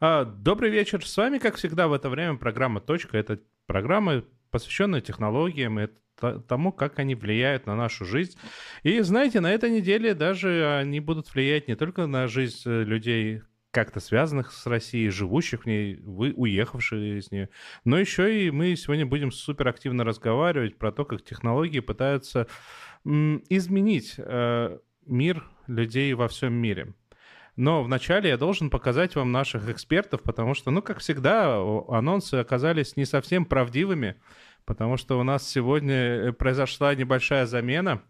Добрый вечер. С вами, как всегда, в это время программа «Точка». Это программа, посвященная технологиям и тому, как они влияют на нашу жизнь. И знаете, на этой неделе даже они будут влиять не только на жизнь людей, как-то связанных с Россией, живущих в ней, уехавших из нее, но еще и мы сегодня будем суперактивно разговаривать про то, как технологии пытаются изменить мир людей во всем мире. Но вначале я должен показать вам наших экспертов, потому что, ну, как всегда, анонсы оказались не совсем правдивыми, потому что у нас сегодня произошла небольшая замена.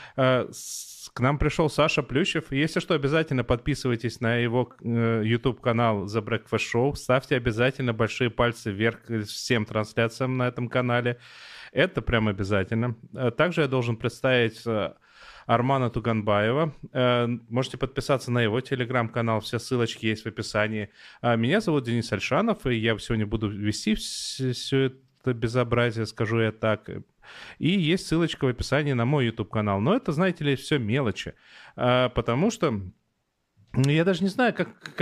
К нам пришел Саша Плющев. Если что, обязательно подписывайтесь на его YouTube-канал The Breakfast Show. Ставьте обязательно большие пальцы вверх всем трансляциям на этом канале. Это прям обязательно. Также я должен представить Армана Туганбаева. Можете подписаться на его телеграм-канал, все ссылочки есть в описании. Меня зовут Денис Альшанов, и я сегодня буду вести все это безобразие, скажу я так. И есть ссылочка в описании на мой YouTube-канал. Но это, знаете ли, все мелочи. Потому что я даже не знаю,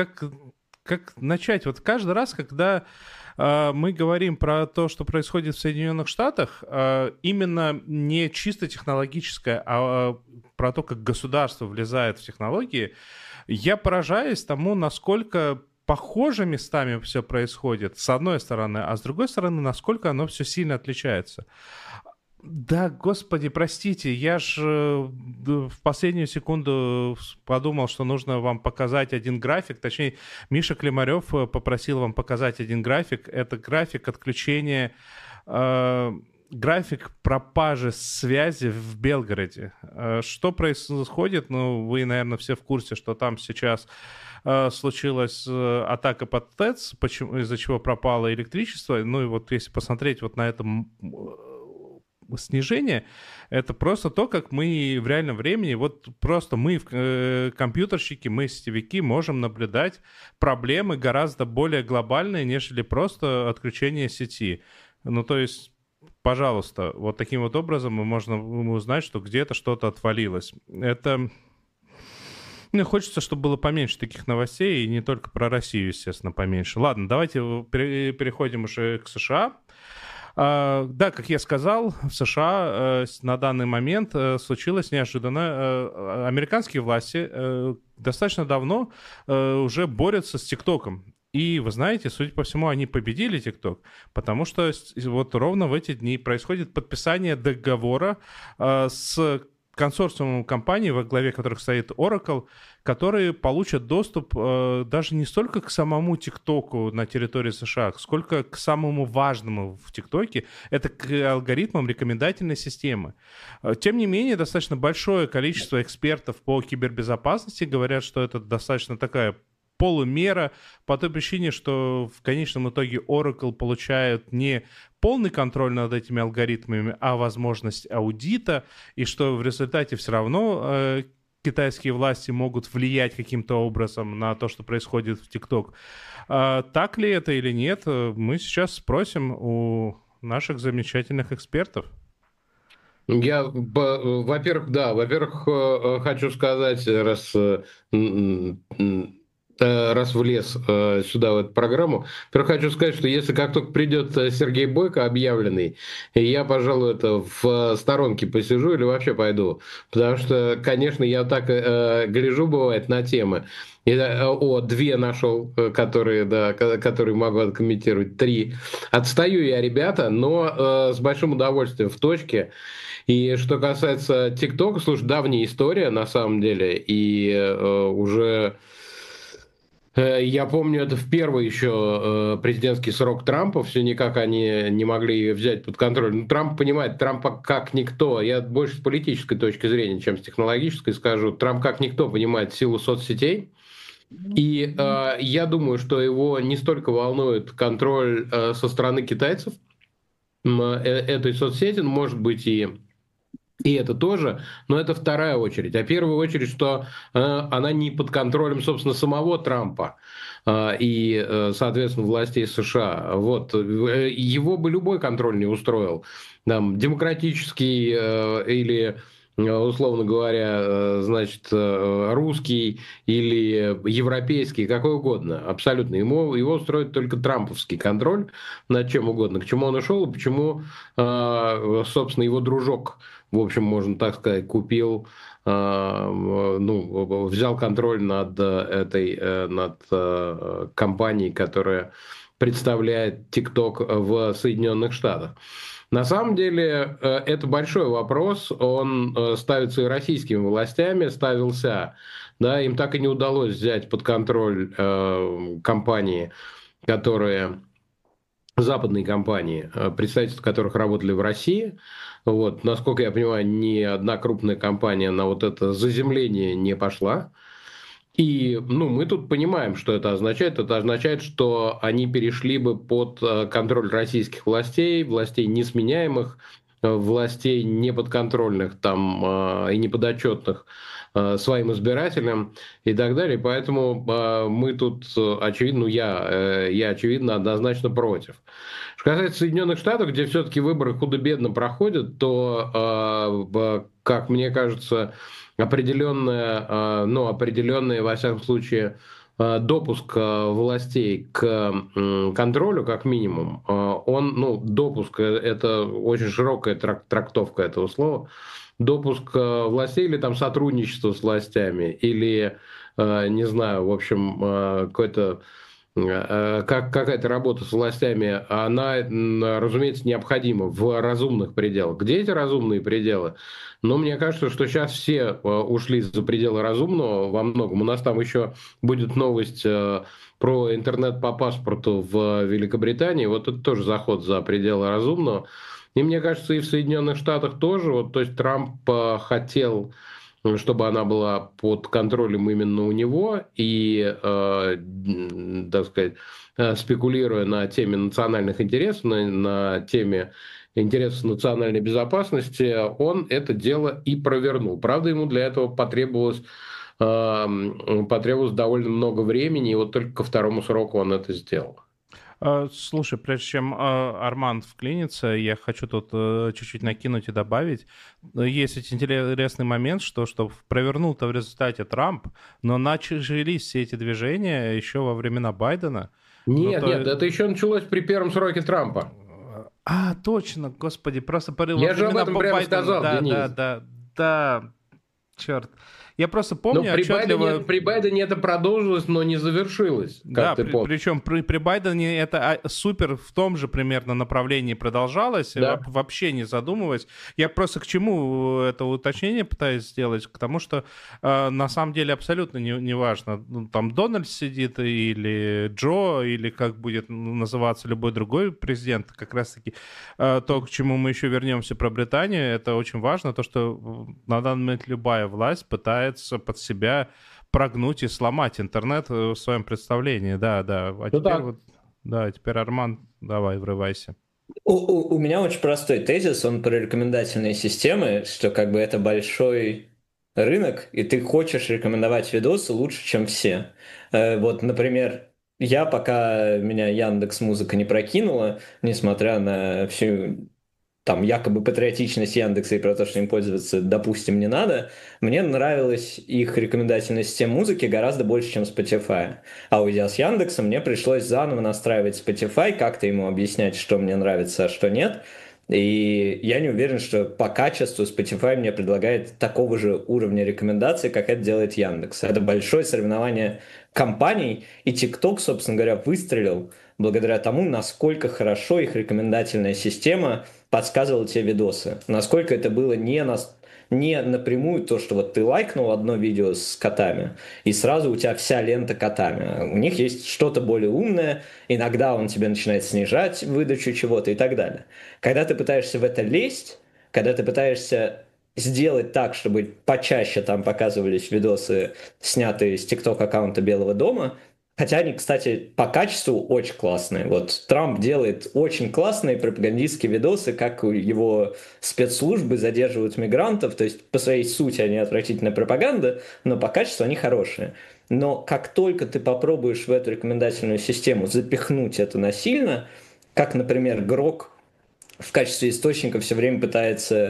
как начать. Вот каждый раз, когда мы говорим про то, что происходит в Соединенных Штатах, именно не чисто технологическое, а про то, как государство влезает в технологии, я поражаюсь тому, насколько похоже местами все происходит, с одной стороны, а с другой стороны, насколько оно все сильно отличается. Да, господи, простите, я ж в последнюю секунду подумал, что нужно вам показать один график. Точнее, Миша Климарев попросил вам показать один график. Это график отключения, график пропажи связи в Белгороде. Что происходит? Ну, вы, наверное, все в курсе, что там сейчас случилась атака под ТЭЦ, из-за чего пропало электричество. Ну и вот если посмотреть вот на этом снижение, это просто то, как мы в реальном времени, вот просто мы, компьютерщики, мы, сетевики, можем наблюдать проблемы гораздо более глобальные, нежели просто отключение сети. Ну, то есть, пожалуйста, вот таким вот образом мы можем узнать, что где-то что-то отвалилось. Это... Мне хочется, чтобы было поменьше таких новостей, и не только про Россию, естественно, поменьше. Ладно, давайте переходим уже к США. Да, как я сказал, в США на данный момент случилось неожиданно. Американские власти достаточно давно уже борются с ТикТоком. И вы знаете, судя по всему, они победили ТикТок, потому что вот ровно в эти дни происходит подписание договора с консорциумом компаний, во главе которых стоит Oracle, которые получат доступ даже не столько к самому ТикТоку на территории США, сколько к самому важному в ТикТоке, это к алгоритмам рекомендательной системы. Тем не менее, достаточно большое количество экспертов по кибербезопасности говорят, что это достаточно такая полумера, по той причине, что в конечном итоге Oracle получает не полный контроль над этими алгоритмами, а возможность аудита, и что в результате все равно китайские власти могут влиять каким-то образом на то, что происходит в TikTok. Так ли это или нет, мы сейчас спросим у наших замечательных экспертов. Во-первых, хочу сказать, раз влез сюда, в эту программу. Во-первых, хочу сказать, что если как только придет Сергей Бойко, объявленный, я, пожалуй, это в сторонке посижу или вообще пойду. Потому что, конечно, я так гляжу, бывает, на темы. Две нашел, которые могу откомментировать. 3. Отстаю я, ребята, но с большим удовольствием в точке. И что касается ТикТока, слушай, давняя история на самом деле. И уже... Я помню, это в первый еще президентский срок Трампа, все никак они не могли взять под контроль. Ну, Трамп понимает, Трамп как никто, я больше с политической точки зрения, чем с технологической скажу, Трамп как никто понимает силу соцсетей. И я думаю, что его не столько волнует контроль со стороны китайцев этой соцсети, может быть, и это тоже, но это вторая очередь. А первая очередь, что она не под контролем, собственно, самого Трампа и, соответственно, властей США. Вот. Его бы любой контроль не устроил. Там, демократический или условно говоря, значит, русский или европейский, какой угодно, абсолютно. Его устроит только трамповский контроль над чем угодно. К чему он ушел и почему, собственно, его дружок, в общем, можно так сказать, купил, ну, взял контроль над над компанией, которая представляет TikTok в Соединенных Штатах. На самом деле это большой вопрос, он ставится и российскими властями, ставился, да, им так и не удалось взять под контроль компании, которые западные компании, представительства которых работали в России. Вот, насколько я понимаю, ни одна крупная компания на вот это заземление не пошла. И, ну, мы тут понимаем, что это означает. Это означает, что они перешли бы под контроль российских властей, властей несменяемых, властей неподконтрольных там и неподотчетных своим избирателям и так далее. Поэтому мы тут, очевидно, ну, я очевидно, однозначно против. Что касается Соединенных Штатов, где все-таки выборы худо-бедно проходят, то, как мне кажется, определенная, во всяком случае, допуск властей к контролю, как минимум, допуск, это очень широкая трактовка этого слова, допуск властей или там сотрудничество с властями, или, не знаю, в общем, какой-то какая-то работа с властями, она, разумеется, необходима в разумных пределах. Где эти разумные пределы? Но мне кажется, что сейчас все ушли за пределы разумного во многом. У нас там еще будет новость про интернет по паспорту в Великобритании. Вот это тоже заход за пределы разумного. И мне кажется, и в Соединенных Штатах тоже. Вот, то есть Трамп хотел, чтобы она была под контролем именно у него, и, так сказать, спекулируя на теме национальных интересов, на теме интересов национальной безопасности, он это дело и провернул. Правда, ему для этого потребовалось довольно много времени, и вот только ко второму сроку он это сделал. Слушай, прежде чем Арман вклинится, я хочу тут чуть-чуть накинуть и добавить. Есть ведь интересный момент, что провернул-то в результате Трамп, но начались все эти движения еще во времена Байдена. Ну, Нет, то... нет, это еще началось при первом сроке Трампа. Точно, господи, просто во Я же об времена этом прямо Байдена. сказал, Денис. Да, черт. Я просто Но помню отчетливо... При Байдене это продолжилось, но не завершилось, Да, как ты помнишь. причем при Байдене это супер в том же примерно направлении продолжалось, Да. вообще не задумываясь. Я просто к чему это уточнение пытаюсь сделать? К тому, что на самом деле абсолютно не важно, ну, там Дональд сидит или Джо, или как будет называться любой другой президент. Как раз-таки то, к чему мы еще вернемся про Британию, это очень важно, то, что на данный момент любая власть пытается под себя прогнуть и сломать интернет в своем представлении. Да. А Ну теперь так. вот, да, теперь Арман, давай, врывайся. У меня очень простой тезис, он про рекомендательные системы, что как бы это большой рынок, и ты хочешь рекомендовать видосы лучше, чем все. Вот, например, я пока меня Яндекс Музыка не прокинула, несмотря на всю там якобы патриотичность Яндекса и про то, что им пользоваться, допустим, не надо, мне нравилась их рекомендательная система музыки гораздо больше, чем Spotify. А уйдя с Яндекса, мне пришлось заново настраивать Spotify, как-то ему объяснять, что мне нравится, а что нет. И я не уверен, что по качеству Spotify мне предлагает такого же уровня рекомендаций, как это делает Яндекс. Это большое соревнование компаний, и TikTok, собственно говоря, выстрелил благодаря тому, насколько хорошо их рекомендательная система подсказывала тебе видосы. Насколько это было не напрямую то, что вот ты лайкнул одно видео с котами, и сразу у тебя вся лента котами. У них есть что-то более умное, иногда он тебе начинает снижать выдачу чего-то и так далее. Когда ты пытаешься в это лезть, когда ты пытаешься сделать так, чтобы почаще там показывались видосы, снятые с TikTok аккаунта Белого дома, хотя они, кстати, по качеству очень классные. Вот Трамп делает очень классные пропагандистские видосы, как его спецслужбы задерживают мигрантов. То есть по своей сути они отвратительная пропаганда, но по качеству они хорошие. Но как только ты попробуешь в эту рекомендательную систему запихнуть это насильно, как, например, Грок в качестве источника все время пытается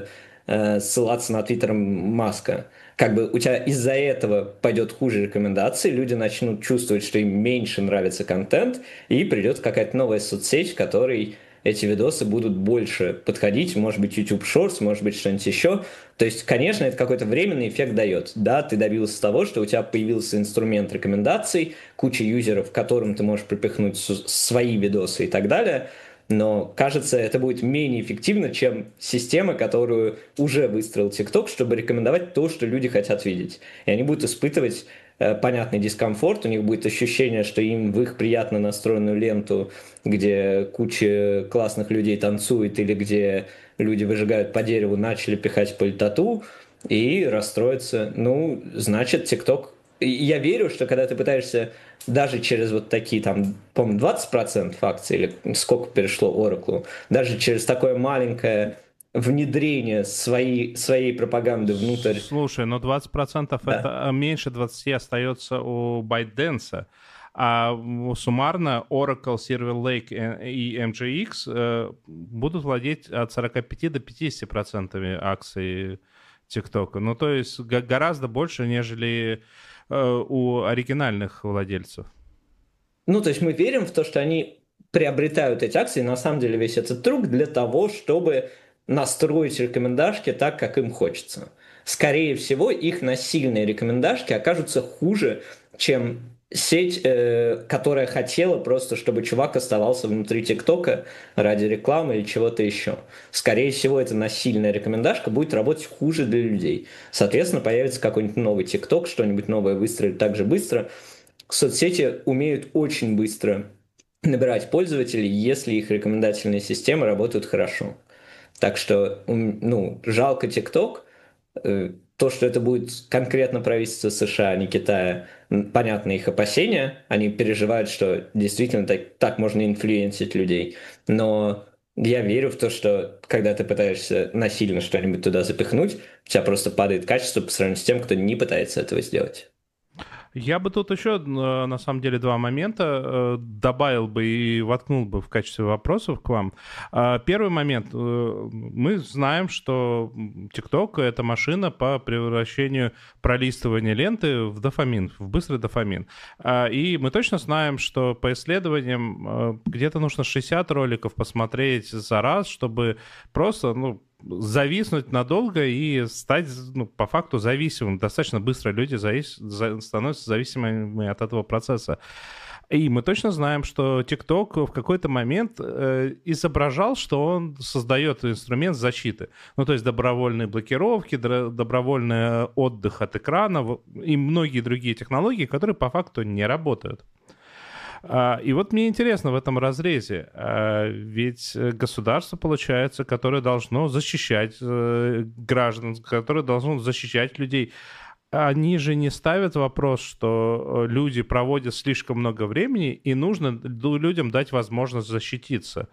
ссылаться на твиттер Маска. Как бы у тебя из-за этого пойдет хуже рекомендации, люди начнут чувствовать, что им меньше нравится контент, и придет какая-то новая соцсеть, в которой эти видосы будут больше подходить, может быть, YouTube Shorts, может быть, что-нибудь еще. То есть, конечно, это какой-то временный эффект дает. Да, ты добился того, что у тебя появился инструмент рекомендаций, куча юзеров, которым ты можешь пропихнуть свои видосы и так далее, но, кажется, это будет менее эффективно, чем система, которую уже выстроил TikTok, чтобы рекомендовать то, что люди хотят видеть. И они будут испытывать понятный дискомфорт, у них будет ощущение, что им в их приятно настроенную ленту, где куча классных людей танцует или где люди выжигают по дереву, начали пихать политоту и расстроиться. Ну, значит, TikTok... Я верю, что когда ты пытаешься даже через вот такие там, по-моему, 20% акций, или сколько перешло Oracle, даже через такое маленькое внедрение своей пропаганды внутрь. Слушай, но 20% Да. это меньше 20 остается у ByteDance. А суммарно Oracle, Silver Lake и MGX будут владеть от 45 до 50% акций TikTok. Ну, то есть гораздо больше, нежели у оригинальных владельцев. Ну, то есть мы верим в то, что они приобретают эти акции, на самом деле весь этот трюк для того, чтобы настроить рекомендашки так, как им хочется. Скорее всего, их насильные рекомендашки окажутся хуже, чем сеть, которая хотела просто, чтобы чувак оставался внутри ТикТока ради рекламы или чего-то еще. Скорее всего, эта насильная рекомендашка будет работать хуже для людей. Соответственно, появится какой-нибудь новый ТикТок, что-нибудь новое выстрелит так же быстро. Соцсети умеют очень быстро набирать пользователей, если их рекомендательные системы работают хорошо. Так что, ну, жалко TikTok. То, что это будет конкретно правительство США, а не Китая, понятно их опасения. Они переживают, что действительно так можно инфлюенсить людей. Но я верю в то, что когда ты пытаешься насильно что-нибудь туда запихнуть, у тебя просто падает качество по сравнению с тем, кто не пытается этого сделать. Я бы тут еще, на самом деле, два момента добавил бы и воткнул бы в качестве вопросов к вам. Первый момент. Мы знаем, что TikTok — это машина по превращению пролистывания ленты в дофамин, в быстрый дофамин. И мы точно знаем, что по исследованиям где-то нужно 60 роликов посмотреть за раз, чтобы просто, зависнуть надолго и стать, по факту, зависимым. Достаточно быстро люди становятся зависимыми от этого процесса. И мы точно знаем, что TikTok в какой-то момент изображал, что он создает инструмент защиты. Ну, то есть добровольные блокировки, добровольный отдых от экрана и многие другие технологии, которые по факту не работают. И вот мне интересно в этом разрезе, ведь государство, получается, которое должно защищать граждан, которое должно защищать людей, они же не ставят вопрос, что люди проводят слишком много времени, и нужно людям дать возможность защититься.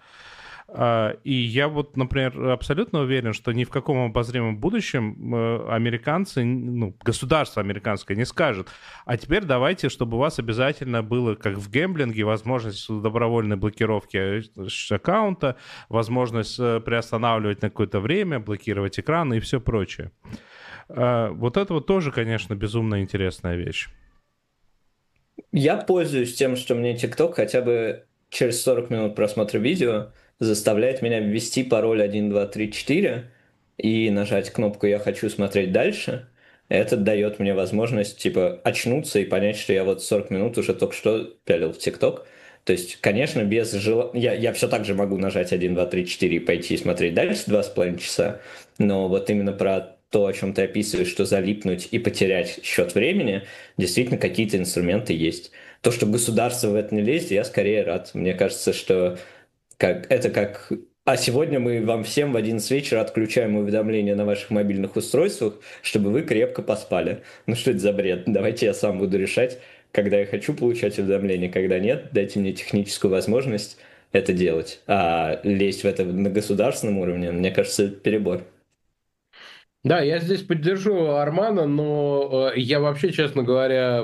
И я вот, например, абсолютно уверен, что ни в каком обозримом будущем американцы, государство американское не скажет: а теперь давайте, чтобы у вас обязательно было, как в гэмблинге, возможность добровольной блокировки аккаунта, возможность приостанавливать на какое-то время, блокировать экраны и все прочее. Вот это вот тоже, конечно, безумно интересная вещь. Я пользуюсь тем, что мне TikTok хотя бы через 40 минут просмотра видео заставляет меня ввести пароль 1234 и нажать кнопку «Я хочу смотреть дальше». Это дает мне возможность, типа, очнуться и понять, что я вот 40 минут уже только что пялил в ТикТок. То есть, конечно, без желания... Я все так же могу нажать 1, 2, 3, 4 и пойти смотреть дальше 2,5 часа, но вот именно про то, о чем ты описываешь, что залипнуть и потерять счет времени, действительно какие-то инструменты есть. То, что государство в это не лезет, я скорее рад. Мне кажется, что это как... А сегодня мы вам всем в 11 вечера отключаем уведомления на ваших мобильных устройствах, чтобы вы крепко поспали. Ну что это за бред? Давайте я сам буду решать, когда я хочу получать уведомления, когда нет. Дайте мне техническую возможность это делать. А лезть в это на государственном уровне, мне кажется, это перебор. Да, я здесь поддержу Армана, но я вообще, честно говоря,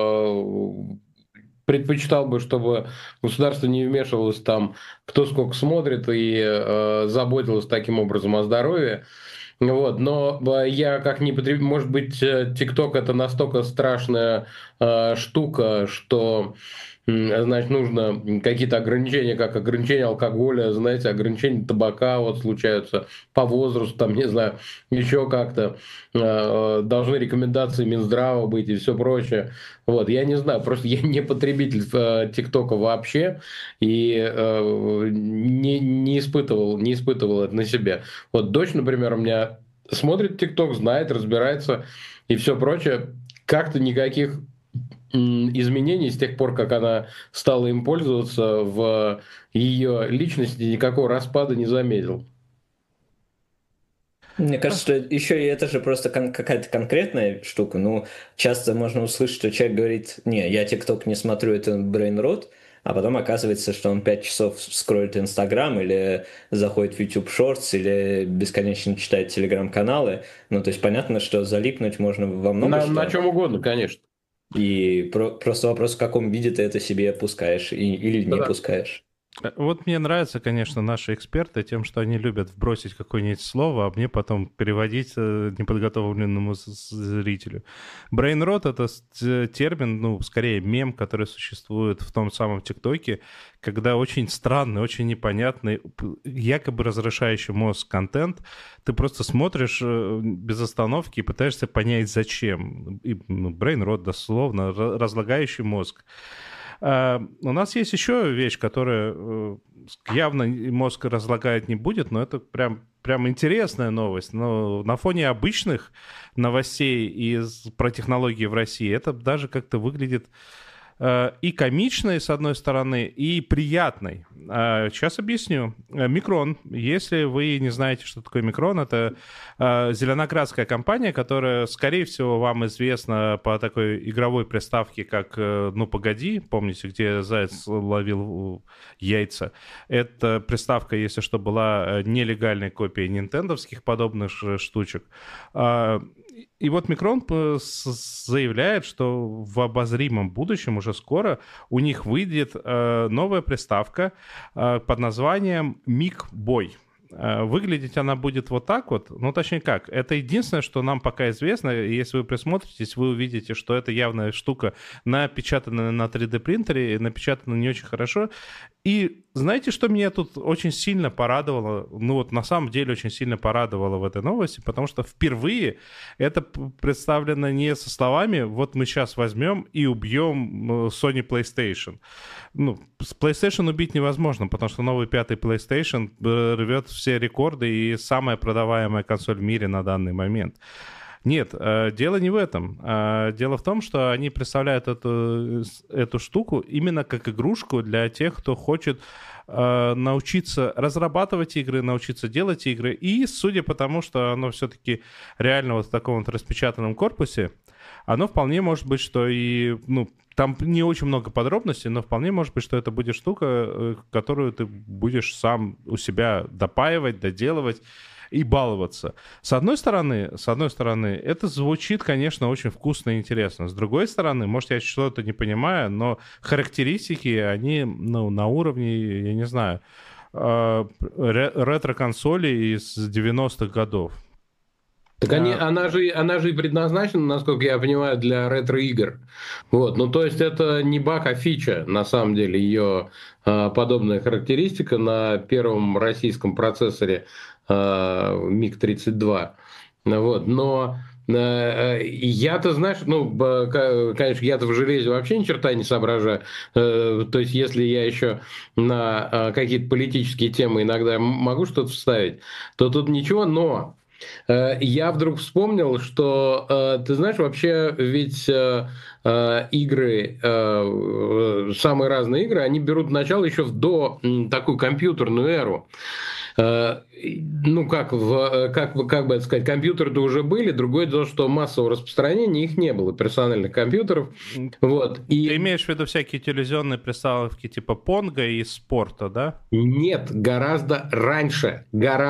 предпочитал бы, чтобы государство не вмешивалось там, кто сколько смотрит, и заботилось таким образом о здоровье. Вот, но я как не потребитель, может быть, ТикТок это настолько страшная штука, что значит, нужно какие-то ограничения, как ограничение алкоголя, знаете, ограничения табака вот случаются по возрасту, там, не знаю, еще как-то должны рекомендации Минздрава быть и все прочее. Вот, я не знаю, просто я не потребитель ТикТока вообще и не испытывал это на себе. Вот дочь, например, у меня смотрит ТикТок, знает, разбирается и все прочее. Как-то никаких изменений с тех пор, как она стала им пользоваться, в ее личности никакого распада не заметил. Мне кажется, что еще и это же просто какая-то конкретная штука. Ну, часто можно услышать, что человек говорит, не, я ТикТок не смотрю, это brain rot, а потом оказывается, что он 5 часов скроет Инстаграм или заходит в YouTube Shorts или бесконечно читает Телеграм-каналы. Ну, то есть понятно, что залипнуть можно во много На что. чем угодно, конечно. И просто вопрос, в каком виде ты это себе пускаешь или не Да. пускаешь. Вот мне нравятся, конечно, наши эксперты тем, что они любят вбросить какое-нибудь слово, а мне потом переводить неподготовленному зрителю. Brain rot — это термин, ну, скорее мем, который существует в том самом ТикТоке, когда очень странный, очень непонятный, якобы разрушающий мозг контент, ты просто смотришь без остановки и пытаешься понять, зачем. И, ну, brain rot, дословно, разлагающий мозг. У нас есть еще вещь, которая явно мозг разлагает не будет, но это прям интересная новость. Но на фоне обычных новостей про технологии в России это даже как-то выглядит и комичной, с одной стороны, и приятной. Сейчас объясню. Микрон. Если вы не знаете, что такое Микрон, это зеленоградская компания, которая, скорее всего, вам известна по такой игровой приставке, как «Ну, погоди», помните, где заяц ловил яйца. Эта приставка, если что, была нелегальной копией нинтендовских подобных штучек. И вот Микрон заявляет, что в обозримом будущем, уже скоро, у них выйдет новая приставка под названием Мик-Бой. Выглядеть она будет вот так вот, ну, точнее как, это единственное, что нам пока известно. Если вы присмотритесь, вы увидите, что это явная штука, напечатанная на 3D-принтере, напечатана не очень хорошо. И знаете, что меня тут очень сильно порадовало? Ну вот на самом деле очень сильно порадовало в этой новости, потому что впервые это представлено не со словами «вот мы сейчас возьмем и убьем Sony PlayStation». Ну, с PlayStation убить невозможно, потому что новый пятый PlayStation рвет все рекорды и самая продаваемая консоль в мире на данный момент. Нет, дело не в этом. Дело в том, что они представляют эту штуку именно как игрушку для тех, кто хочет научиться разрабатывать игры, научиться делать игры. И судя по тому, что оно все-таки реально вот в таком вот распечатанном корпусе, оно вполне может быть, что и, ну, там не очень много подробностей, но вполне может быть, что это будет штука, которую ты будешь сам у себя допаивать, доделывать и баловаться. С одной стороны, это звучит, конечно, очень вкусно и интересно. С другой стороны, может, я что-то не понимаю, но характеристики, они, ну, на уровне, я не знаю, ретро-консоли из 90-х годов. Так она же и предназначена, насколько я понимаю, для ретро-игр. Вот. Ну, то есть это не баг, а фича, на самом деле, ее подобная характеристика на первом российском процессоре МиГ-32. Вот. Но я-то, знаешь, ну, конечно, я-то в железе вообще ни черта не соображаю. То есть, если я еще на какие-то политические темы иногда могу что-то вставить, то тут ничего, но я вдруг вспомнил, что, ты знаешь, вообще ведь игры, самые разные игры, они берут начало еще до такую компьютерную эру. Ну, как бы это сказать, компьютеры-то уже были, другое дело, что массового распространения их не было, персональных компьютеров. Вот. Ты имеешь в виду всякие телевизионные приставки типа Понга и Спорта, да? Нет, гораздо раньше.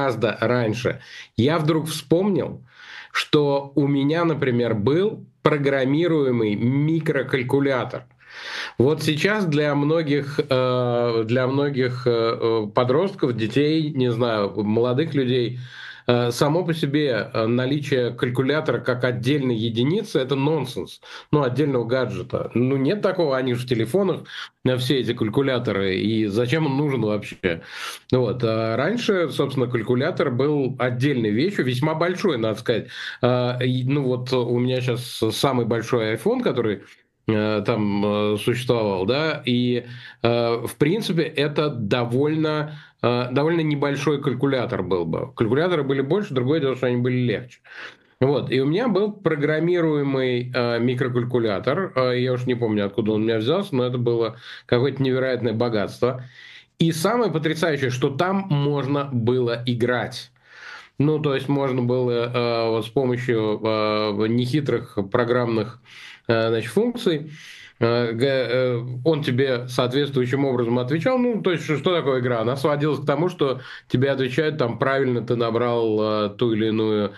Я вдруг вспомнил, что у меня, например, был программируемый микрокалькулятор. Вот сейчас для многих подростков, детей, не знаю, молодых людей само по себе наличие калькулятора как отдельной единицы – это нонсенс, ну, отдельного гаджета. Ну, нет такого, они же в телефонах, все эти калькуляторы, и зачем он нужен вообще? Вот. А раньше, собственно, калькулятор был отдельной вещью, весьма большой, надо сказать. Ну, вот у меня сейчас самый большой iPhone, который там существовал, да, и в принципе это довольно небольшой калькулятор был бы. Калькуляторы были больше, другое дело, что они были легче. Вот, и у меня был программируемый микрокалькулятор, я уж не помню, откуда он у меня взялся, но это было какое-то невероятное богатство. И самое потрясающее, что там можно было играть. Ну, то есть можно было вот с помощью нехитрых программных значит, функций он тебе соответствующим образом отвечал. Ну, то есть, что такое игра? Она сводилась к тому, что тебе отвечают, там, правильно ты набрал ту или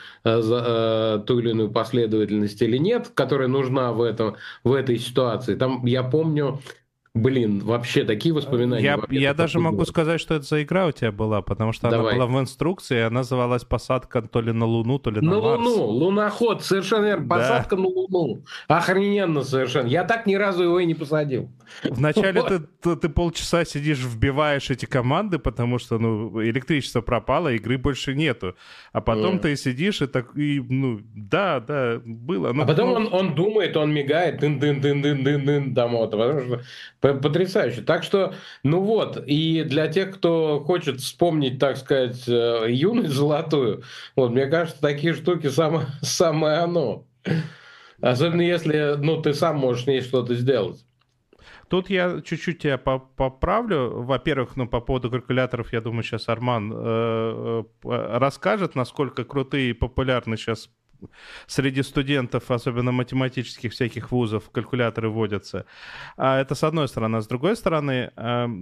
иную последовательность или нет, которая нужна в этой ситуации. Там, я помню, блин, вообще такие воспоминания. Я даже могу сказать, что это за игра у тебя была, потому что она Давай. была в инструкции, и она называлась «Посадка то ли на Луну, то ли на На Марс». Луну, луноход, совершенно верно, Да. посадка на Луну. Охрененно совершенно. Я так ни разу его и не посадил. Вначале ты полчаса сидишь, вбиваешь эти команды, потому что электричество пропало, игры больше нету. А потом ты сидишь и так, да, было. А потом он думает, он мигает, дын-дын-дын-дын-дын-дын, там вот, потому что потрясающе. Так что, ну вот, и для тех, кто хочет вспомнить, так сказать, юность золотую, вот, мне кажется, такие штуки самое оно. Особенно если, ты сам можешь с ней что-то сделать. Тут я чуть-чуть тебя поправлю. Во-первых, по поводу калькуляторов, я думаю, сейчас Арман расскажет, насколько крутые и популярны сейчас среди студентов, особенно математических всяких вузов, калькуляторы вводятся. Это с одной стороны. А с другой стороны,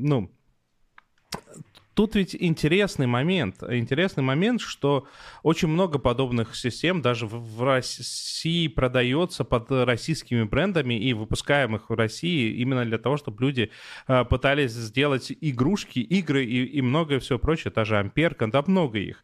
тут ведь интересный момент, что очень много подобных систем даже в России продается под российскими брендами и выпускаемых в России именно для того, чтобы люди пытались сделать игры и многое все прочее, та же Амперка, да, много их.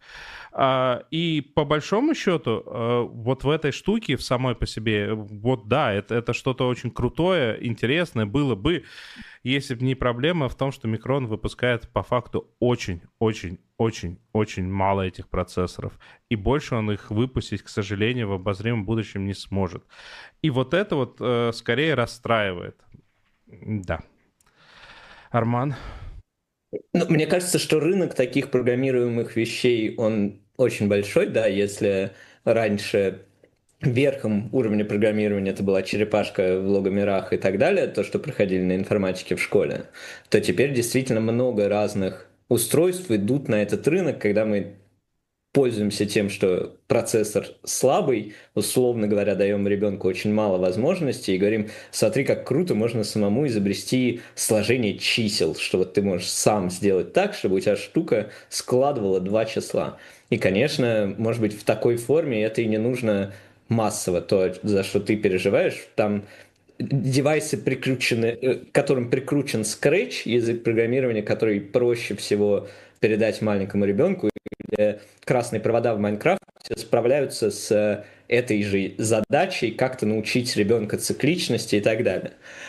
И по большому счету, вот в этой штуке, в самой по себе, вот да, это что-то очень крутое, интересное было бы, если бы не проблема в том, что Micron выпускает по факту очень-очень-очень-очень мало этих процессоров. И больше он их выпустить, к сожалению, в обозримом будущем не сможет. И вот это вот скорее расстраивает. Да. Арман? Мне кажется, что рынок таких программируемых вещей, он очень большой, да, если раньше верхом уровня программирования это была черепашка в логомерах и так далее, то, что проходили на информатике в школе, то теперь действительно много разных устройств идут на этот рынок, когда мы пользуемся тем, что процессор слабый, условно говоря, даем ребенку очень мало возможностей и говорим, смотри, как круто, можно самому изобрести сложение чисел, что вот ты можешь сам сделать так, чтобы у тебя штука складывала два числа. И, конечно, может быть, в такой форме это и не нужно массово, то, за что ты переживаешь, там девайсы, к которым прикручен Scratch, язык программирования, который проще всего передать маленькому ребенку, или красные провода в Майнкрафте справляются с этой же задачей, как-то научить ребенка цикличности и так далее.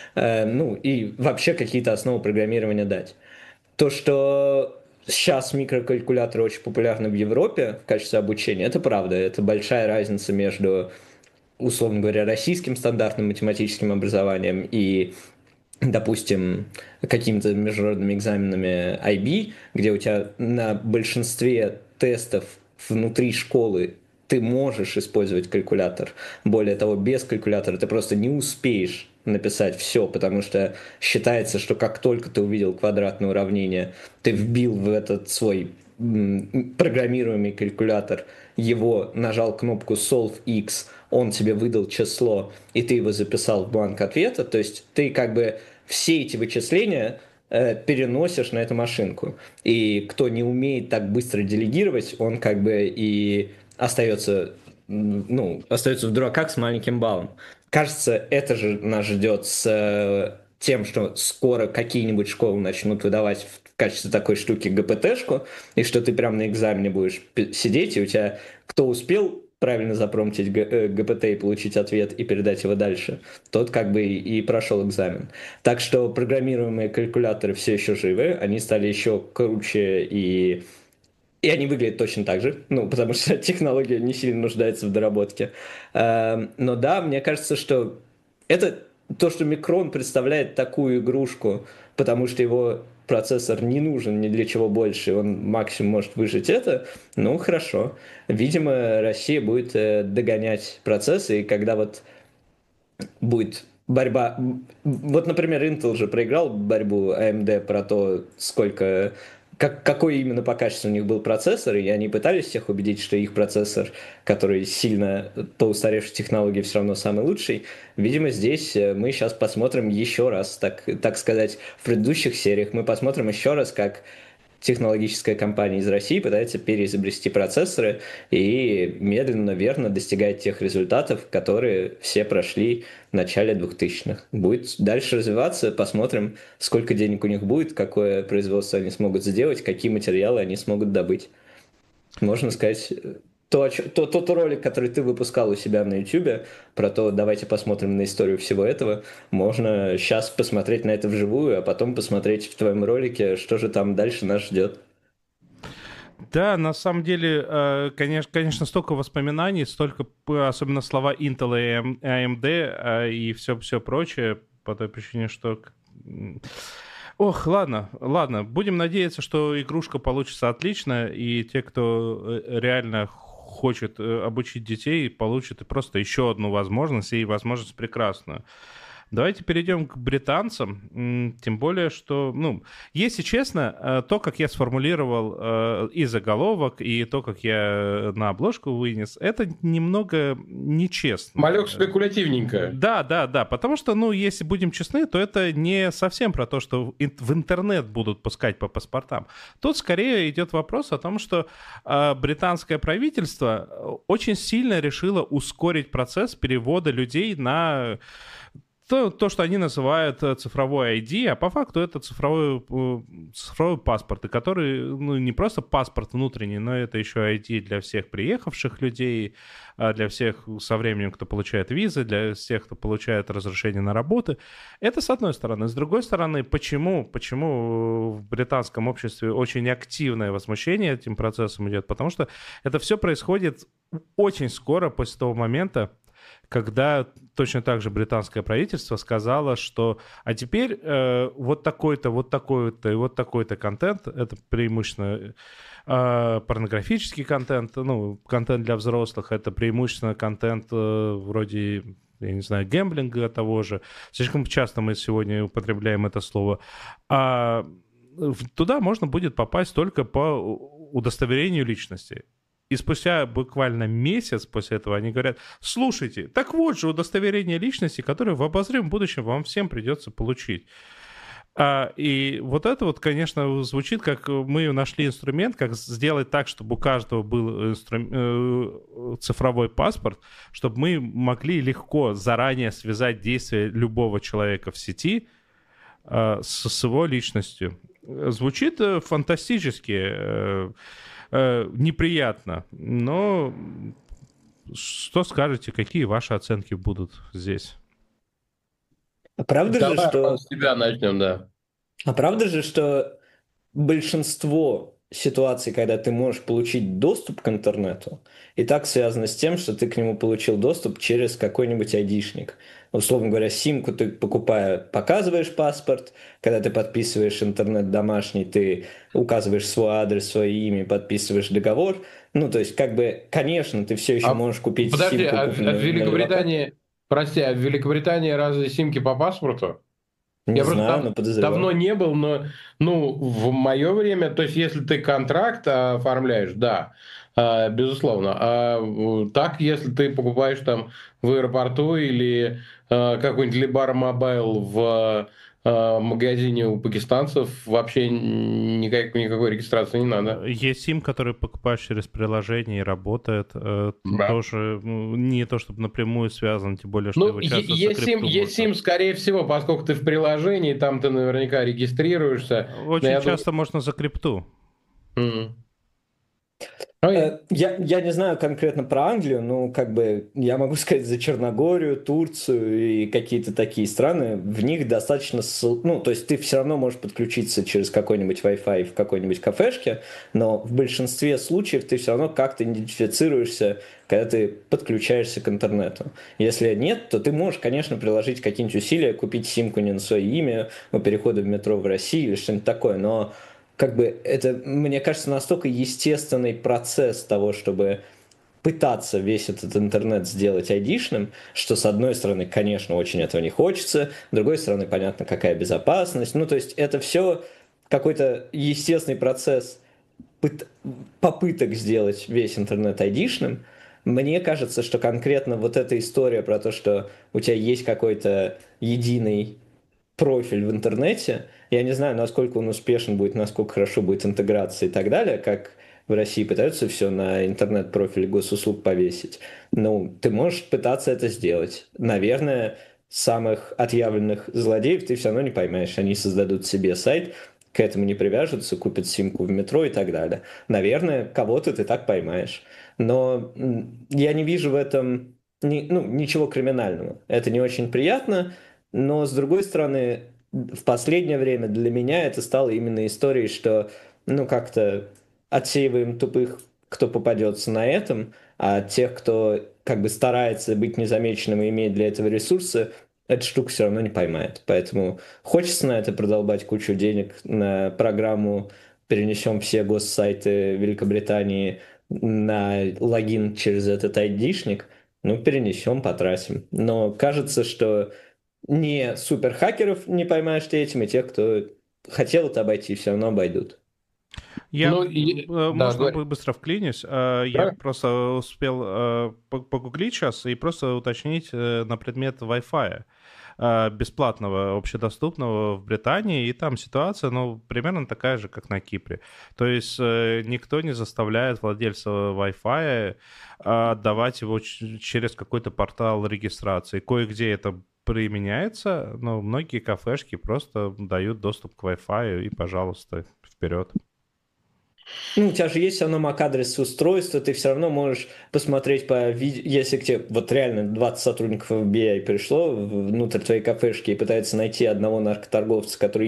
И вообще какие-то основы программирования дать. То, что сейчас микрокалькуляторы очень популярны в Европе в качестве обучения, это правда. Это большая разница между, условно говоря, российским стандартным математическим образованием и, допустим, какими-то международными экзаменами IB, где у тебя на большинстве тестов внутри школы ты можешь использовать калькулятор. Более того, без калькулятора ты просто не успеешь написать все, потому что считается, что как только ты увидел квадратное уравнение, ты вбил в этот свой программируемый калькулятор, его нажал кнопку Solve X, он тебе выдал число, и ты его записал в бланк ответа, то есть ты как бы все эти вычисления переносишь на эту машинку. И кто не умеет так быстро делегировать, он как бы и остается в дураках с маленьким баллом. Кажется, это же нас ждет с тем, что скоро какие-нибудь школы начнут выдавать в качестве такой штуки ГПТшку, и что ты прямо на экзамене будешь сидеть, и у тебя кто успел правильно запромптить ГПТ и получить ответ и передать его дальше, тот как бы и прошел экзамен. Так что программируемые калькуляторы все еще живы, они стали еще круче и они выглядят точно так же, ну, потому что технология не сильно нуждается в доработке. Но да, мне кажется, что это то, что Микрон представляет такую игрушку, потому что его процессор не нужен ни для чего больше, он максимум может выжить это, ну, хорошо. Видимо, Россия будет догонять процессы, и когда вот будет борьба... Вот, например, Intel же проиграл борьбу AMD про то, сколько... какой именно по качеству у них был процессор, и они пытались всех убедить, что их процессор, который сильно по устаревшей технологии все равно самый лучший. Видимо, здесь мы сейчас посмотрим еще раз, так сказать, в предыдущих сериях мы посмотрим еще раз, как технологическая компания из России пытается переизобрести процессоры и медленно, верно достигает тех результатов, которые все прошли в начале 2000-х. Будет дальше развиваться, посмотрим, сколько денег у них будет, какое производство они смогут сделать, какие материалы они смогут добыть. Можно сказать, тот ролик, который ты выпускал у себя на YouTube, про то, давайте посмотрим на историю всего этого, можно сейчас посмотреть на это вживую, а потом посмотреть в твоем ролике, что же там дальше нас ждет. Да, на самом деле, конечно, столько воспоминаний, столько, особенно слова Intel и AMD и все прочее, по той причине, что... Ох, ладно, будем надеяться, что игрушка получится отлично, и те, кто реально хочет обучить детей, получат просто еще одну возможность, и возможность прекрасную. Давайте перейдем к британцам, тем более, что, ну, если честно, то, как я сформулировал и заголовок, и то, как я на обложку вынес, это немного нечестно. Малек спекулятивненько. Да, потому что, ну, если будем честны, то это не совсем про то, что в интернет будут пускать по паспортам. Тут скорее идет вопрос о том, что британское правительство очень сильно решило ускорить процесс перевода людей на... То, что они называют цифровой ID, а по факту это цифровой паспорт, и который, ну, не просто паспорт внутренний, но это еще ID для всех приехавших людей, для всех со временем, кто получает визы, для всех, кто получает разрешение на работу. Это с одной стороны. С другой стороны, почему в британском обществе очень активное возмущение этим процессом идет? Потому что это все происходит очень скоро после того момента, когда точно так же британское правительство сказало, что а теперь вот такой-то и вот такой-то контент, это преимущественно порнографический контент, ну, контент для взрослых, это преимущественно контент вроде, я не знаю, гэмблинга того же. Слишком часто мы сегодня употребляем это слово. Туда можно будет попасть только по удостоверению личности. И спустя буквально месяц после этого они говорят: слушайте, так вот же удостоверение личности, которое в обозримом будущем вам всем придется получить. И вот это вот, конечно, звучит, как мы нашли инструмент, как сделать так, чтобы у каждого был цифровой паспорт, чтобы мы могли легко заранее связать действия любого человека в сети с его личностью. Звучит фантастически, неприятно, но что скажете, какие ваши оценки будут здесь? А правда же, что... С тебя начнем, да. А правда же, что большинство ситуаций, когда ты можешь получить доступ к интернету, и так связано с тем, что ты к нему получил доступ через какой-нибудь айдишник. Условно говоря, симку ты, покупая, показываешь паспорт, когда ты подписываешь интернет домашний, ты указываешь свой адрес, свое имя, подписываешь договор. Ну, то есть, как бы, конечно, ты все еще можешь купить подожди, симку. в Великобритании, а в Великобритании разве симки по паспорту? Не Я знаю, просто но подозреваю. давно не был, но ну, в мое время, то есть если ты контракт оформляешь, да, безусловно. А так, если ты покупаешь там в аэропорту или какой-нибудь Libar Mobile магазине у пакистанцев вообще никакой регистрации не надо. eSIM, который покупаешь через приложение и работает, Да. тоже не то чтобы напрямую связан, тем более, что Ну, его часто за крипту можно. eSIM, скорее всего, поскольку ты в приложении, там ты наверняка регистрируешься. Но Очень я думаю... часто можно за крипту. Мгм. Ой. Я не знаю конкретно про Англию, но как бы я могу сказать за Черногорию, Турцию и какие-то такие страны, в них достаточно, ну, то есть ты все равно можешь подключиться через какой-нибудь Wi-Fi в какой-нибудь кафешке, но в большинстве случаев ты все равно как-то идентифицируешься, когда ты подключаешься к интернету. Если нет, то ты можешь, конечно, приложить какие-нибудь усилия, купить симку не на свое имя, у перехода в метро в России или что-нибудь такое, но как бы это, мне кажется, настолько естественный процесс того, чтобы пытаться весь этот интернет сделать айдишным, что с одной стороны, конечно, очень этого не хочется, с другой стороны, понятно, какая безопасность. Ну, то есть это все какой-то естественный процесс попыток сделать весь интернет айдишным. Мне кажется, что конкретно вот эта история про то, что у тебя есть какой-то единый профиль в интернете. Я не знаю, насколько он успешен будет, насколько хорошо будет интеграция и так далее, как в России пытаются все на интернет-профиль госуслуг повесить. Ну, ты можешь пытаться это сделать. Наверное, самых отъявленных злодеев ты все равно не поймаешь. Они создадут себе сайт, к этому не привяжутся, купят симку в метро и так далее. Наверное, кого-то ты так поймаешь. Но я не вижу в этом ничего криминального. Это не очень приятно, но, с другой стороны, в последнее время для меня это стало именно историей, что, ну, как-то отсеиваем тупых, кто попадется на этом, а тех, кто как бы старается быть незамеченным и имеет для этого ресурсы, эта штука все равно не поймает. Поэтому хочется на это продолбать кучу денег на программу, перенесем все госсайты Великобритании на логин через этот айдишник, ну, перенесем, потратим. Но кажется, что не суперхакеров не поймаешь ты этим, и тех, кто хотел это обойти, все равно обойдут. Я, Ну, да, можно говори. быстро вклинюсь? Я Да? просто успел погуглить сейчас и просто уточнить на предмет Wi-Fi бесплатного, общедоступного в Британии, и там ситуация, ну, примерно такая же, как на Кипре. То есть никто не заставляет владельца Wi-Fi отдавать его через какой-то портал регистрации. Кое-где это применяется, но многие кафешки просто дают доступ к Wi-Fi и, пожалуйста, вперед. Ну, у тебя же есть все равно MAC-адрес устройства, ты все равно можешь посмотреть по видео, если к тебе вот реально 20 сотрудников FBI пришло внутрь твоей кафешки и пытается найти одного наркоторговца, который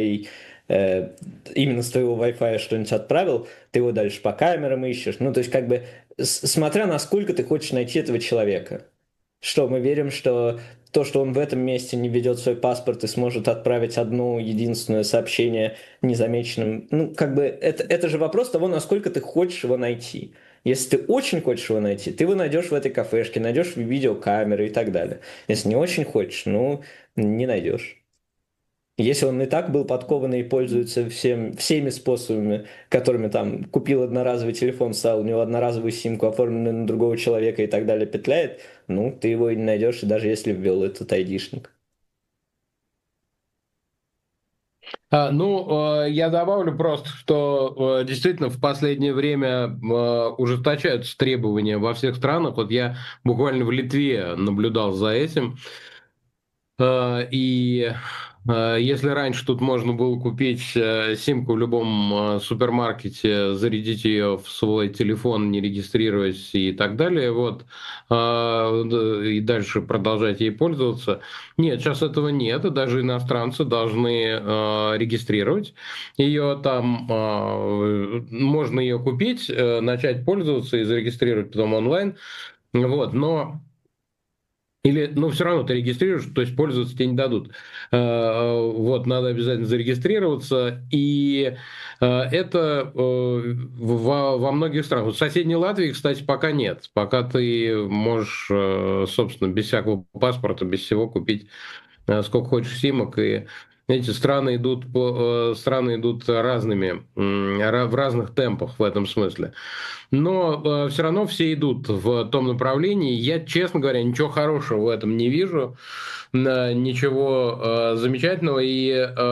именно с твоего Wi-Fi что-нибудь отправил, ты его дальше по камерам ищешь. Ну, то есть, как бы, смотря насколько ты хочешь найти этого человека. Что мы верим, что то, что он в этом месте не ведет свой паспорт и сможет отправить одно единственное сообщение незамеченным, ну, как бы, это же вопрос того, насколько ты хочешь его найти. Если ты очень хочешь его найти, ты его найдешь в этой кафешке, найдешь в видеокамеры и так далее. Если не очень хочешь, ну, не найдешь. Если он и так был подкованный и пользуется всеми способами, которыми там купил одноразовый телефон, стал у него одноразовую симку, оформленную на другого человека и так далее, петляет, ну, ты его и не найдешь, и даже если ввел этот айдишник. Я добавлю просто, что действительно в последнее время ужесточаются требования во всех странах. Вот я буквально в Литве наблюдал за этим. И если раньше тут можно было купить симку в любом супермаркете, зарядить ее в свой телефон, не регистрируясь и так далее, вот, и дальше продолжать ей пользоваться. Нет, сейчас этого нет, и даже иностранцы должны регистрировать ее там. Можно ее купить, начать пользоваться и зарегистрировать потом онлайн. Вот, но или, ну, все равно ты регистрируешь, то есть пользоваться тебе не дадут. Вот, надо обязательно зарегистрироваться. И это во многих странах. Вот в соседней Латвии, кстати, пока нет. Пока ты можешь, собственно, без всякого паспорта, без всего купить сколько хочешь симок и эти страны идут разными, в разных темпах в этом смысле. Но все равно все идут в том направлении. Я, честно говоря, ничего хорошего в этом не вижу, ничего замечательного. И,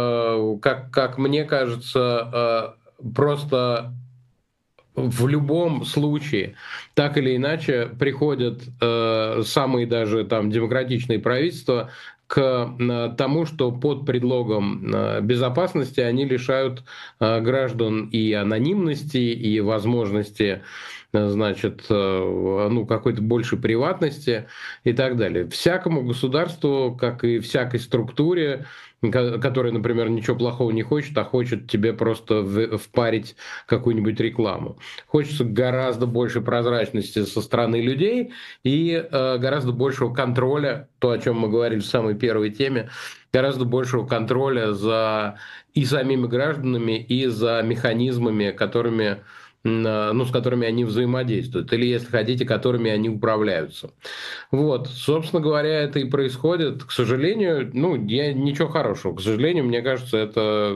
как мне кажется, просто в любом случае, так или иначе, приходят самые даже там демократичные правительства к тому, что под предлогом безопасности они лишают граждан и анонимности, и возможности, значит, ну, какой-то большей приватности и так далее. Всякому государству, как и всякой структуре, которая, например, ничего плохого не хочет, а хочет тебе просто впарить какую-нибудь рекламу. Хочется гораздо больше прозрачности со стороны людей и гораздо большего контроля, то, о чем мы говорили в самой первой теме, гораздо большего контроля за и самими гражданами, и за механизмами, которыми, ну, с которыми они взаимодействуют, или, если хотите, которыми они управляются. Вот, собственно говоря, это и происходит. К сожалению, ну, я ничего хорошего. К сожалению, мне кажется, это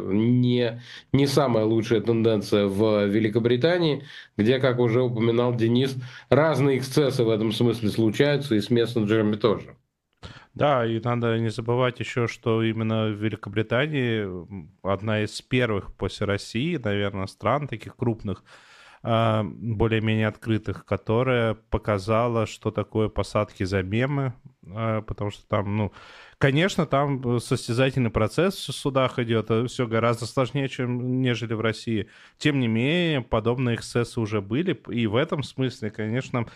не самая лучшая тенденция в Великобритании, где, как уже упоминал Денис, разные эксцессы в этом смысле случаются, и с мессенджерами тоже. Да, и надо не забывать еще, что именно в Великобритании одна из первых после России, наверное, стран таких крупных, более-менее открытых, которая показала, что такое посадки за мемы, потому что там, ну, конечно, там состязательный процесс в судах идет, все гораздо сложнее, чем нежели в России. Тем не менее, подобные эксцессы уже были, и в этом смысле, конечно,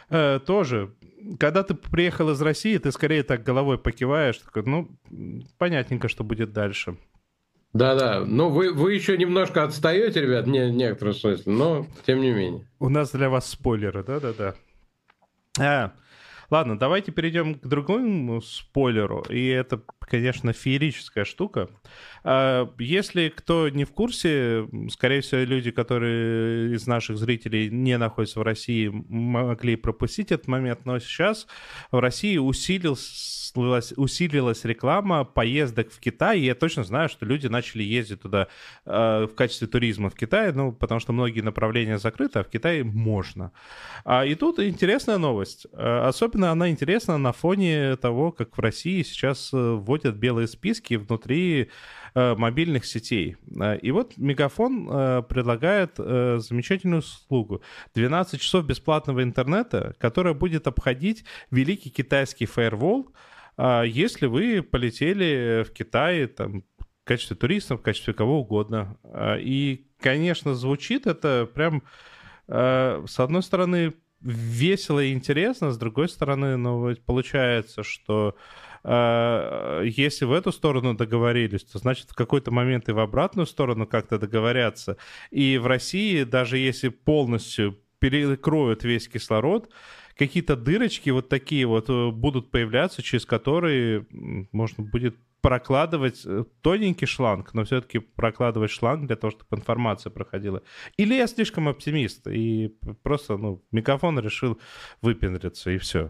тоже, когда ты приехал из России, ты скорее так головой покиваешь, такой, ну, понятненько, что будет дальше. Да-да, но вы еще немножко отстаете, ребят, в некотором смысле, но тем не менее. У нас для вас спойлеры, да-да-да. Ладно, давайте перейдем к другому спойлеру. И это, конечно, феерическая штука. Если кто не в курсе, скорее всего, люди, которые из наших зрителей не находятся в России, могли пропустить этот момент. Но сейчас в России усилилась реклама поездок в Китай. И я точно знаю, что люди начали ездить туда в качестве туризма в Китай, ну, потому что многие направления закрыты, а в Китае можно. И тут интересная новость. Особенно она интересна на фоне того, как в России сейчас вводят белые списки внутри мобильных сетей. И вот Мегафон предлагает замечательную услугу. 12 часов бесплатного интернета, которая будет обходить великий китайский фаервол, если вы полетели в Китай там, в качестве туристов, в качестве кого угодно. И, конечно, звучит это прям, с одной стороны, весело и интересно, с другой стороны, ну, ведь получается, что если в эту сторону договорились, то значит в какой-то момент и в обратную сторону как-то договорятся. И в России, даже если полностью перекроют весь кислород, какие-то дырочки вот такие вот будут появляться, через которые можно будет прокладывать тоненький шланг, но все-таки прокладывать шланг для того, чтобы информация проходила. Или я слишком оптимист, и просто, ну, Мегафон решил выпендриться, и все.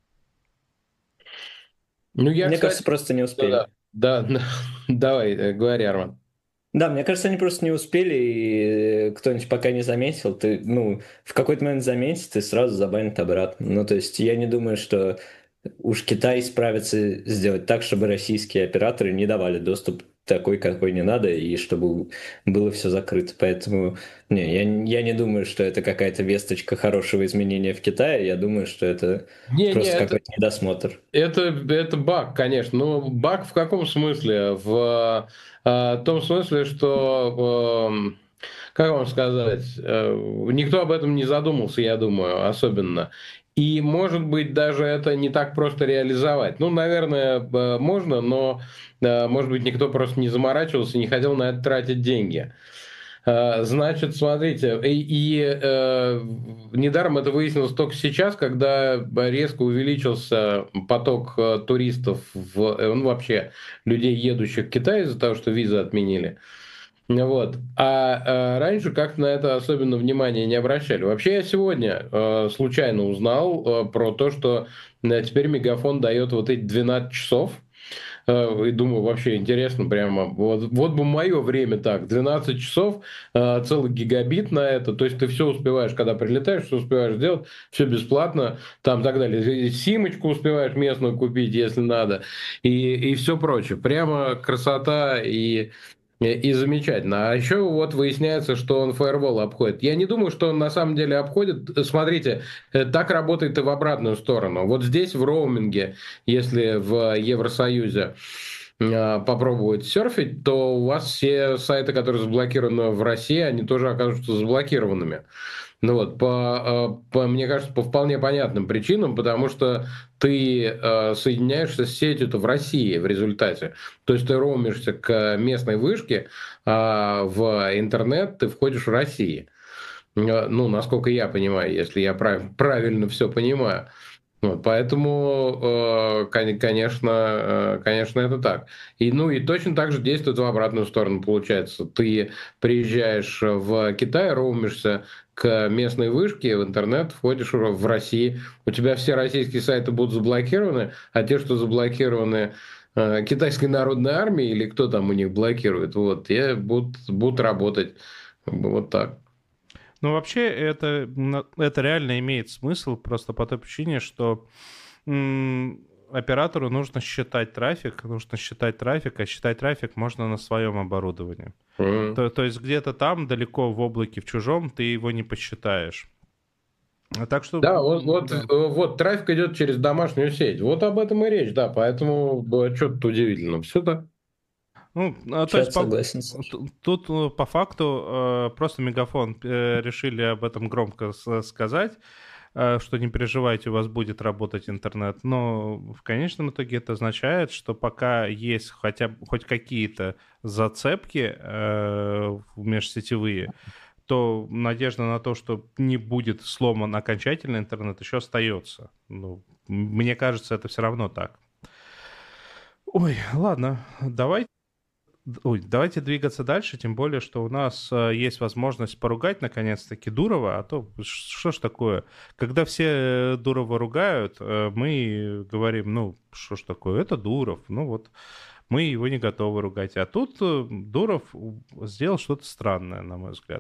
Ну, я, Мне кстати, кажется, просто не успели. Да, давай, говори, Арман. Да, мне кажется, они просто не успели, и кто-нибудь пока не заметил, ты, ну, в какой-то момент заметит, и сразу забанит обратно. Ну, то есть я не думаю, что уж Китай справится сделать так, чтобы российские операторы не давали доступ такой, какой не надо, и чтобы было все закрыто. Поэтому я не думаю, что это какая-то весточка хорошего изменения в Китае. Я думаю, что это просто какой-то недосмотр. Это баг, конечно. Но баг в каком смысле? В том смысле, что, как вам сказать, никто об этом не задумался, я думаю, особенно. И, может быть, даже это не так просто реализовать. Ну, наверное, можно, но, может быть, никто просто не заморачивался, не хотел на это тратить деньги. Значит, смотрите, недаром это выяснилось только сейчас, когда резко увеличился поток туристов, ну, вообще людей, едущих в Китай из-за того, что визы отменили. Вот. Раньше как-то на это особенно внимания не обращали. Вообще я сегодня случайно узнал про то, что теперь Мегафон дает вот эти 12 часов и думаю, вообще интересно прямо. Вот бы мое время так, 12 часов, целый гигабит на это, то есть ты все успеваешь, когда прилетаешь, все успеваешь сделать, все бесплатно, там так далее. Симочку успеваешь местную купить, если надо, и все прочее. Прямо красота и замечательно. А еще вот выясняется, что он фаервол обходит. Я не думаю, что он на самом деле обходит. Смотрите, так работает и в обратную сторону. Вот здесь в роуминге, если в Евросоюзе попробовать серфить, то у вас все сайты, которые заблокированы в России, они тоже окажутся заблокированными. Ну вот, мне кажется, по вполне понятным причинам, потому что ты соединяешься с сетью-то в России в результате. То есть ты роумишься к местной вышке, а в интернет ты входишь в России. Ну, насколько я понимаю, если я правильно все понимаю. Вот, поэтому, конечно, это так. Ну и точно так же действует в обратную сторону, получается. Ты приезжаешь в Китай, роумишься к местной вышке, в интернет, входишь в России, у тебя все российские сайты будут заблокированы, а те, что заблокированы Китайской народной армией, или кто там у них блокирует, вот, те будут работать. Как бы вот так. Ну, вообще, это реально имеет смысл просто по той причине, что оператору нужно считать трафик, а считать трафик можно на своем оборудовании. То есть где-то там, далеко в облаке, в чужом, ты его не посчитаешь. Так что... Да, да. вот трафик идет через домашнюю сеть. Вот об этом и речь, да, поэтому что тут удивительно. Все так. Ну, то есть Согласен, Саша. тут по факту просто Мегафон решили об этом громко сказать, что не переживайте, у вас будет работать интернет. Но в конечном итоге это означает, что пока есть хоть какие-то зацепки межсетевые, то надежда на то, что не будет сломан окончательно интернет, еще остается. Ну, мне кажется, это все равно так. Ой, ладно, давайте двигаться дальше, тем более, что у нас есть возможность поругать, наконец-таки, Дурова, а то что ж такое? Когда все Дурова ругают, мы говорим, ну, что ж такое, это Дуров, ну вот, мы его не готовы ругать. А тут Дуров сделал что-то странное, на мой взгляд.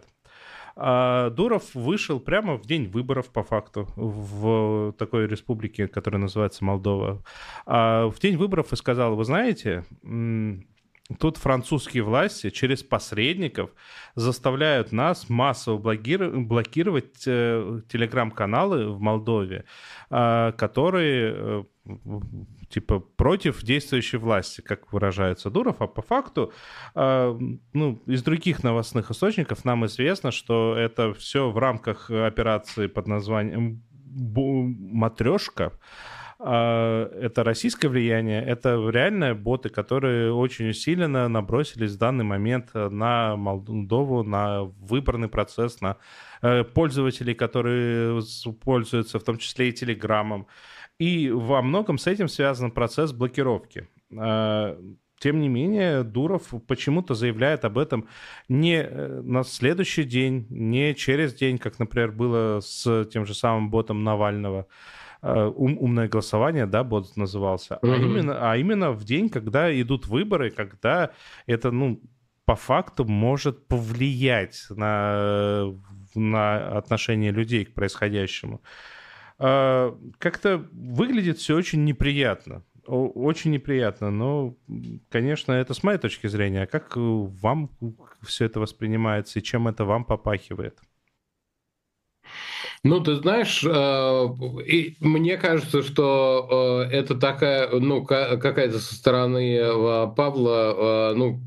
Дуров вышел прямо в день выборов, по факту, в такой республике, которая называется Молдова. В день выборов и сказал, вы знаете... Тут французские власти через посредников заставляют нас массово блокировать телеграм-каналы в Молдове, которые типа против действующей власти, как выражается Дуров, а по факту ну, из других новостных источников нам известно, что это все в рамках операции под названием «Матрешка». Это российское влияние, это реальные боты, которые очень усиленно набросились в данный момент на Молдову, на выборный процесс, на пользователей, которые пользуются в том числе и Телеграмом. И во многом с этим связан процесс блокировки. Тем не менее, Дуров почему-то заявляет об этом не на следующий день, не через день, как, например, было с тем же самым ботом Навального. Умное голосование, да, бот назывался, а именно в день, когда идут выборы, когда это, ну, по факту может повлиять на отношение людей к происходящему. Как-то выглядит все очень неприятно. Очень неприятно, но, конечно, это с моей точки зрения. А как вам все это воспринимается и чем это вам попахивает? Ну, ты знаешь, и мне кажется, что это такая, ну, какая-то со стороны Павла, ну,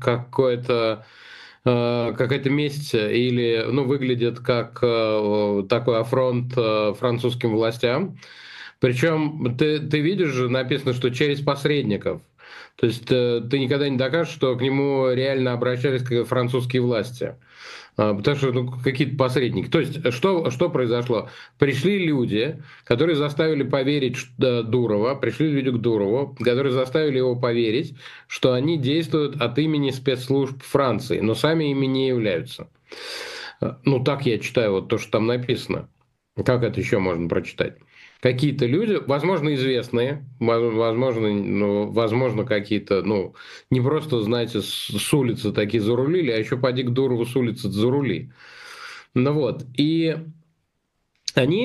какая-то месть или, ну, выглядит как такой афронт французским властям. Причем ты видишь же, написано, что через посредников. То есть ты никогда не докажешь, что к нему реально обращались французские власти. Потому что ну, какие-то посредники. То есть что произошло? Пришли люди, которые заставили поверить Дурова, пришли люди к Дурову, которые заставили его поверить, что они действуют от имени спецслужб Франции, но сами ими не являются. Ну, так я читаю вот то, что там написано. Как это еще можно прочитать? какие-то люди, возможно, известные, возможно, ну, возможно, какие-то, ну, не просто, знаете, с улицы такие зарулили, а еще поди к Дурову с улицы зарули. Ну вот, и они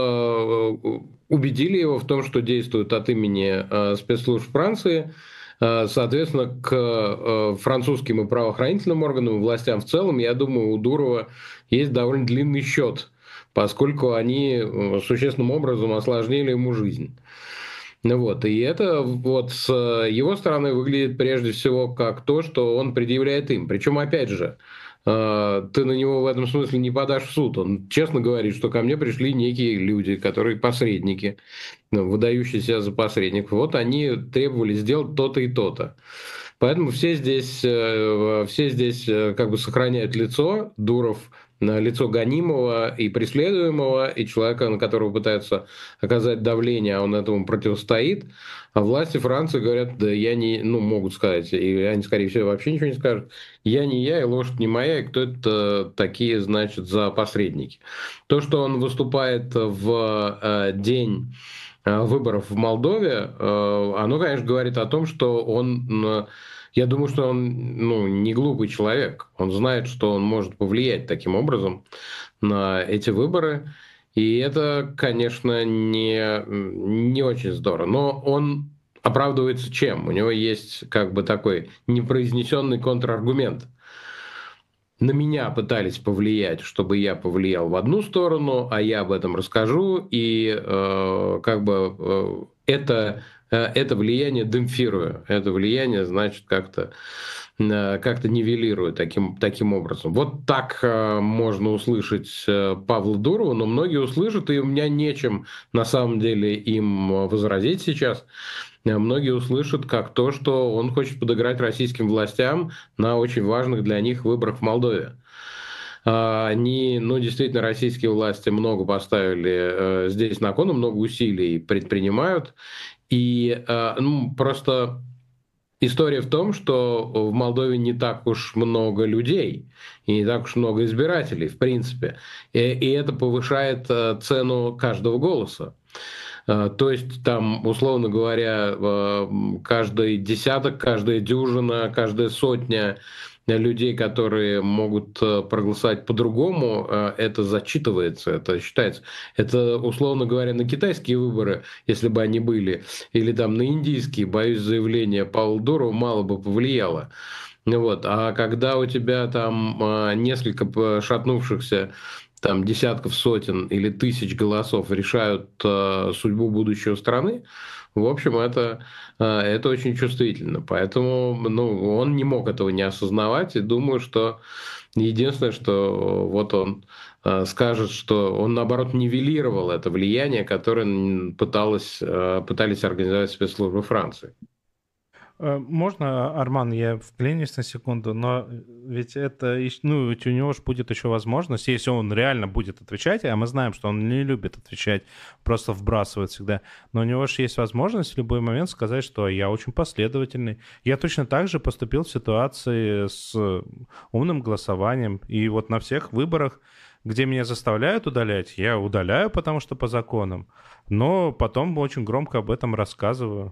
убедили его в том, что действуют от имени спецслужб Франции, соответственно, к французским и правоохранительным органам, и властям в целом, я думаю, у Дурова есть довольно длинный счет, поскольку они существенным образом осложнили ему жизнь. Ну вот, и это вот с его стороны выглядит прежде всего как то, что он предъявляет им. Причем, опять же, ты на него в этом смысле не подашь в суд. Он честно говорит, что ко мне пришли некие люди, которые посредники, ну, выдающие себя за посредников. Вот они требовали сделать то-то и то-то. Поэтому все здесь как бы сохраняют лицо, Дуров на лицо гонимого и преследуемого, и человека, на которого пытаются оказать давление, а он этому противостоит. А власти Франции говорят, да я не, ну, могут сказать, и они, скорее всего, вообще ничего не скажут. Я не я, и лошадь не моя, и кто это такие, значит, за посредники. То, что он выступает в день выборов в Молдове, оно, конечно, говорит о том, что он, я думаю, что он, ну, не глупый человек. Он знает, что он может повлиять таким образом на эти выборы. И это, конечно, не очень здорово. Но он оправдывается чем? У него есть как бы такой непроизнесенный контраргумент. На меня пытались повлиять, чтобы я повлиял в одну сторону, а я об этом расскажу, и как бы это влияние демпфирую, это влияние, значит, как-то нивелирую таким образом. Вот так можно услышать Павла Дурова, но многие услышат, и у меня нечем на самом деле им возразить сейчас. Многие услышат как то, что он хочет подыграть российским властям на очень важных для них выборах в Молдове. Они, ну, действительно, российские власти много поставили здесь на кон, много усилий предпринимают. И ну, просто история в том, что в Молдове не так уж много людей и не так уж много избирателей, в принципе. И это повышает цену каждого голоса. То есть там, условно говоря, каждый десяток, каждая дюжина, каждая сотня людей, которые могут проголосовать по-другому, это зачитывается, это считается. Это, условно говоря, на китайские выборы, если бы они были, или там на индийские, боюсь, заявление Павла Дурова мало бы повлияло. Вот. А когда у тебя там несколько шатнувшихся там десятков, сотен или тысяч голосов решают судьбу будущего страны, в общем, это очень чувствительно. Поэтому ну, он не мог этого не осознавать, и думаю, что единственное, что вот он скажет, что он, наоборот, нивелировал это влияние, которое пытались организовать спецслужбы Франции. Можно, Арман, я вклинюсь на секунду, но ведь это, ну, ведь у него же будет еще возможность, если он реально будет отвечать, а мы знаем, что он не любит отвечать, просто вбрасывает всегда, но у него же есть возможность в любой момент сказать, что я очень последовательный. Я точно так же поступил в ситуации с умным голосованием, и вот на всех выборах, где меня заставляют удалять, я удаляю, потому что по законам, но потом очень громко об этом рассказываю.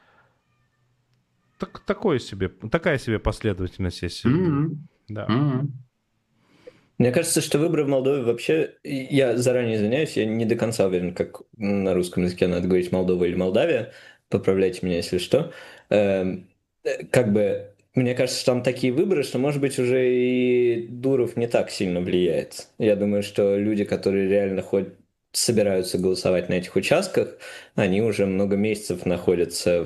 Такая себе последовательность есть. Да. Мне кажется, что выборы в Молдове вообще... Я заранее извиняюсь, я не до конца уверен, как на русском языке надо говорить Молдова или Молдавия. Поправляйте меня, если что. Как бы... Мне кажется, что там такие выборы, что, может быть, уже и Дуров не так сильно влияет. Я думаю, что люди, которые реально собираются голосовать на этих участках, они уже много месяцев находятся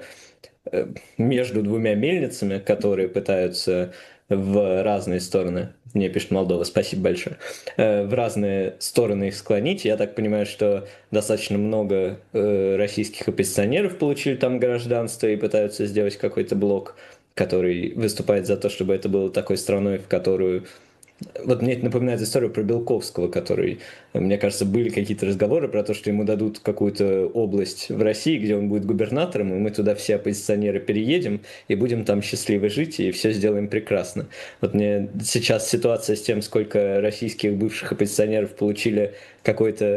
между двумя мельницами, которые пытаются в разные стороны, мне пишет Молдова, спасибо большое, в разные стороны их склонить. Я так понимаю, что достаточно много российских оппозиционеров получили там гражданство и пытаются сделать какой-то блок, который выступает за то, чтобы это было такой страной, в которую... Вот мне это напоминает историю про Белковского, который, мне кажется, были какие-то разговоры про то, что ему дадут какую-то область в России, где он будет губернатором, и мы туда все оппозиционеры переедем, и будем там счастливо жить, и все сделаем прекрасно. Вот мне сейчас ситуация с тем, сколько российских бывших оппозиционеров получили какой-то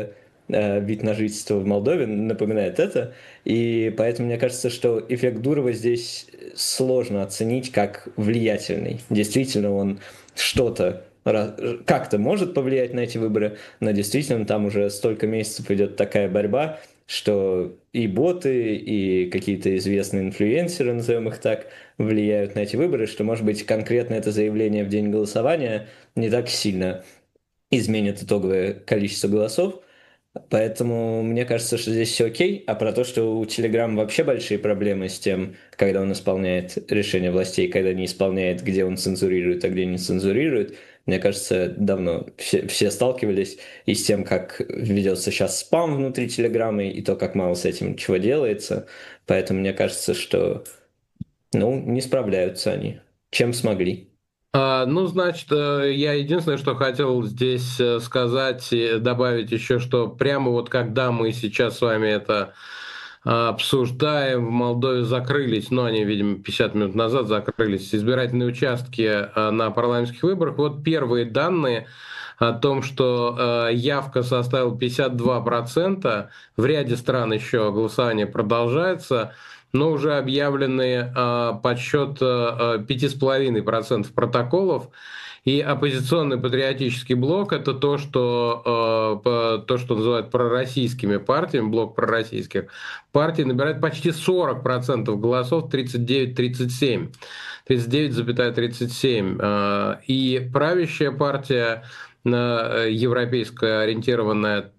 вид на жительство в Молдове напоминает это. И поэтому мне кажется, что эффект Дурова здесь сложно оценить как влиятельный. Действительно, он что-то как-то может повлиять на эти выборы, но действительно там уже столько месяцев идет такая борьба, что и боты, и какие-то известные инфлюенсеры, назовем их так, влияют на эти выборы, что, может быть, конкретно это заявление в день голосования не так сильно изменит итоговое количество голосов. Поэтому мне кажется, что здесь все окей, а про то, что у Telegram вообще большие проблемы с тем, когда он исполняет решения властей, когда не исполняет, где он цензурирует, а где не цензурирует, мне кажется, давно все сталкивались и с тем, как ведется сейчас спам внутри Телеграма, и то, как мало с этим чего делается. Поэтому мне кажется, что, не справляются они, чем смогли. Ну, значит, я единственное, что хотел здесь сказать и добавить еще, что прямо вот когда мы сейчас с вами это обсуждаем, в Молдове закрылись, ну, они, видимо, 50 минут назад закрылись избирательные участки на парламентских выборах. Вот первые данные о том, что явка составила 52%, в ряде стран еще голосование продолжается, но уже объявлены подсчет 5,5% протоколов. И оппозиционный патриотический блок — это то, что называют пророссийскими партиями, блок пророссийских партий, набирает почти 40% голосов, 39,37. 39,37. И правящая партия европейская ориентированная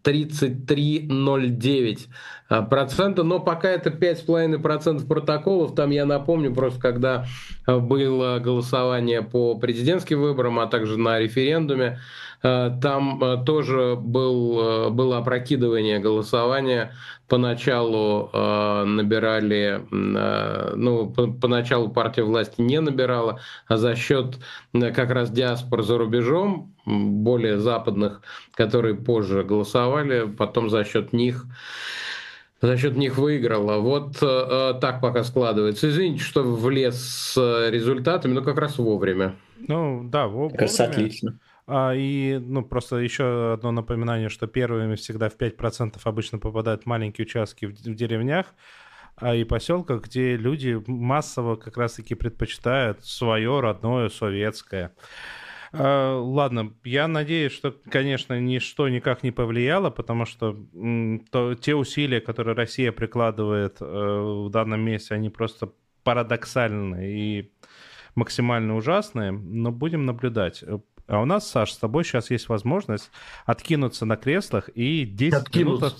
33,09%, но пока это 5,5% протоколов. Там, я напомню, просто когда было голосование по президентским выборам, а также на референдуме, там тоже было опрокидывание голосования. Поначалу набирали, поначалу партия власти не набирала, а за счет как раз диаспор за рубежом, более западных, которые позже голосовали, потом за счет них выиграла. Вот так пока складывается. Извините, что влез с результатами, но как раз вовремя. Ну, да, Мне кажется, вовремя. отлично. Просто еще одно напоминание, что первыми всегда в 5% обычно попадают маленькие участки в деревнях и поселках, где люди массово как раз-таки предпочитают свое родное советское. Ладно, я надеюсь, что, конечно, ничто никак не повлияло, потому что те усилия, которые Россия прикладывает в данном месте, они просто парадоксальны и максимально ужасные, но будем наблюдать. А у нас, Саш, с тобой сейчас есть возможность откинуться на креслах и 10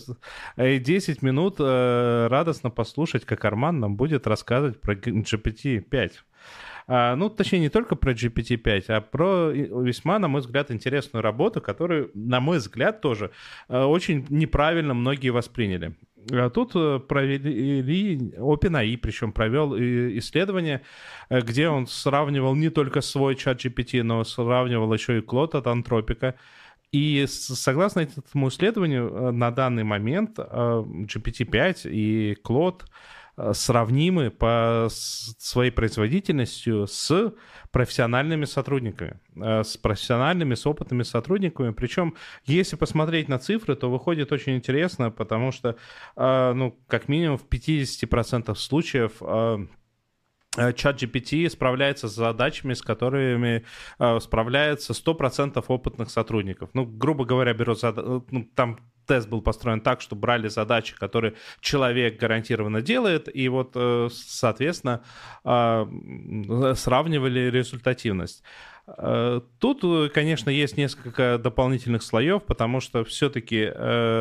минут радостно послушать, как Арман нам будет рассказывать про GPT-5. Точнее, не только про GPT-5, а про весьма, на мой взгляд, интересную работу, которую, на мой взгляд, тоже очень неправильно многие восприняли. Тут провели OpenAI, причем провел исследование, где он сравнивал не только свой чат GPT, но сравнивал еще и Claude от Антропика. И согласно этому исследованию, на данный момент GPT-5 и Claude сравнимы по своей производительностью с профессиональными сотрудниками, с опытными сотрудниками. Причем, если посмотреть на цифры, то выходит очень интересно, потому что, как минимум в 50% случаев ChatGPT справляется с задачами, с которыми справляется 100% опытных сотрудников. Грубо говоря, там тест был построен так, что брали задачи, которые человек гарантированно делает, и вот, соответственно, сравнивали результативность. Тут, конечно, есть несколько дополнительных слоев, потому что все-таки,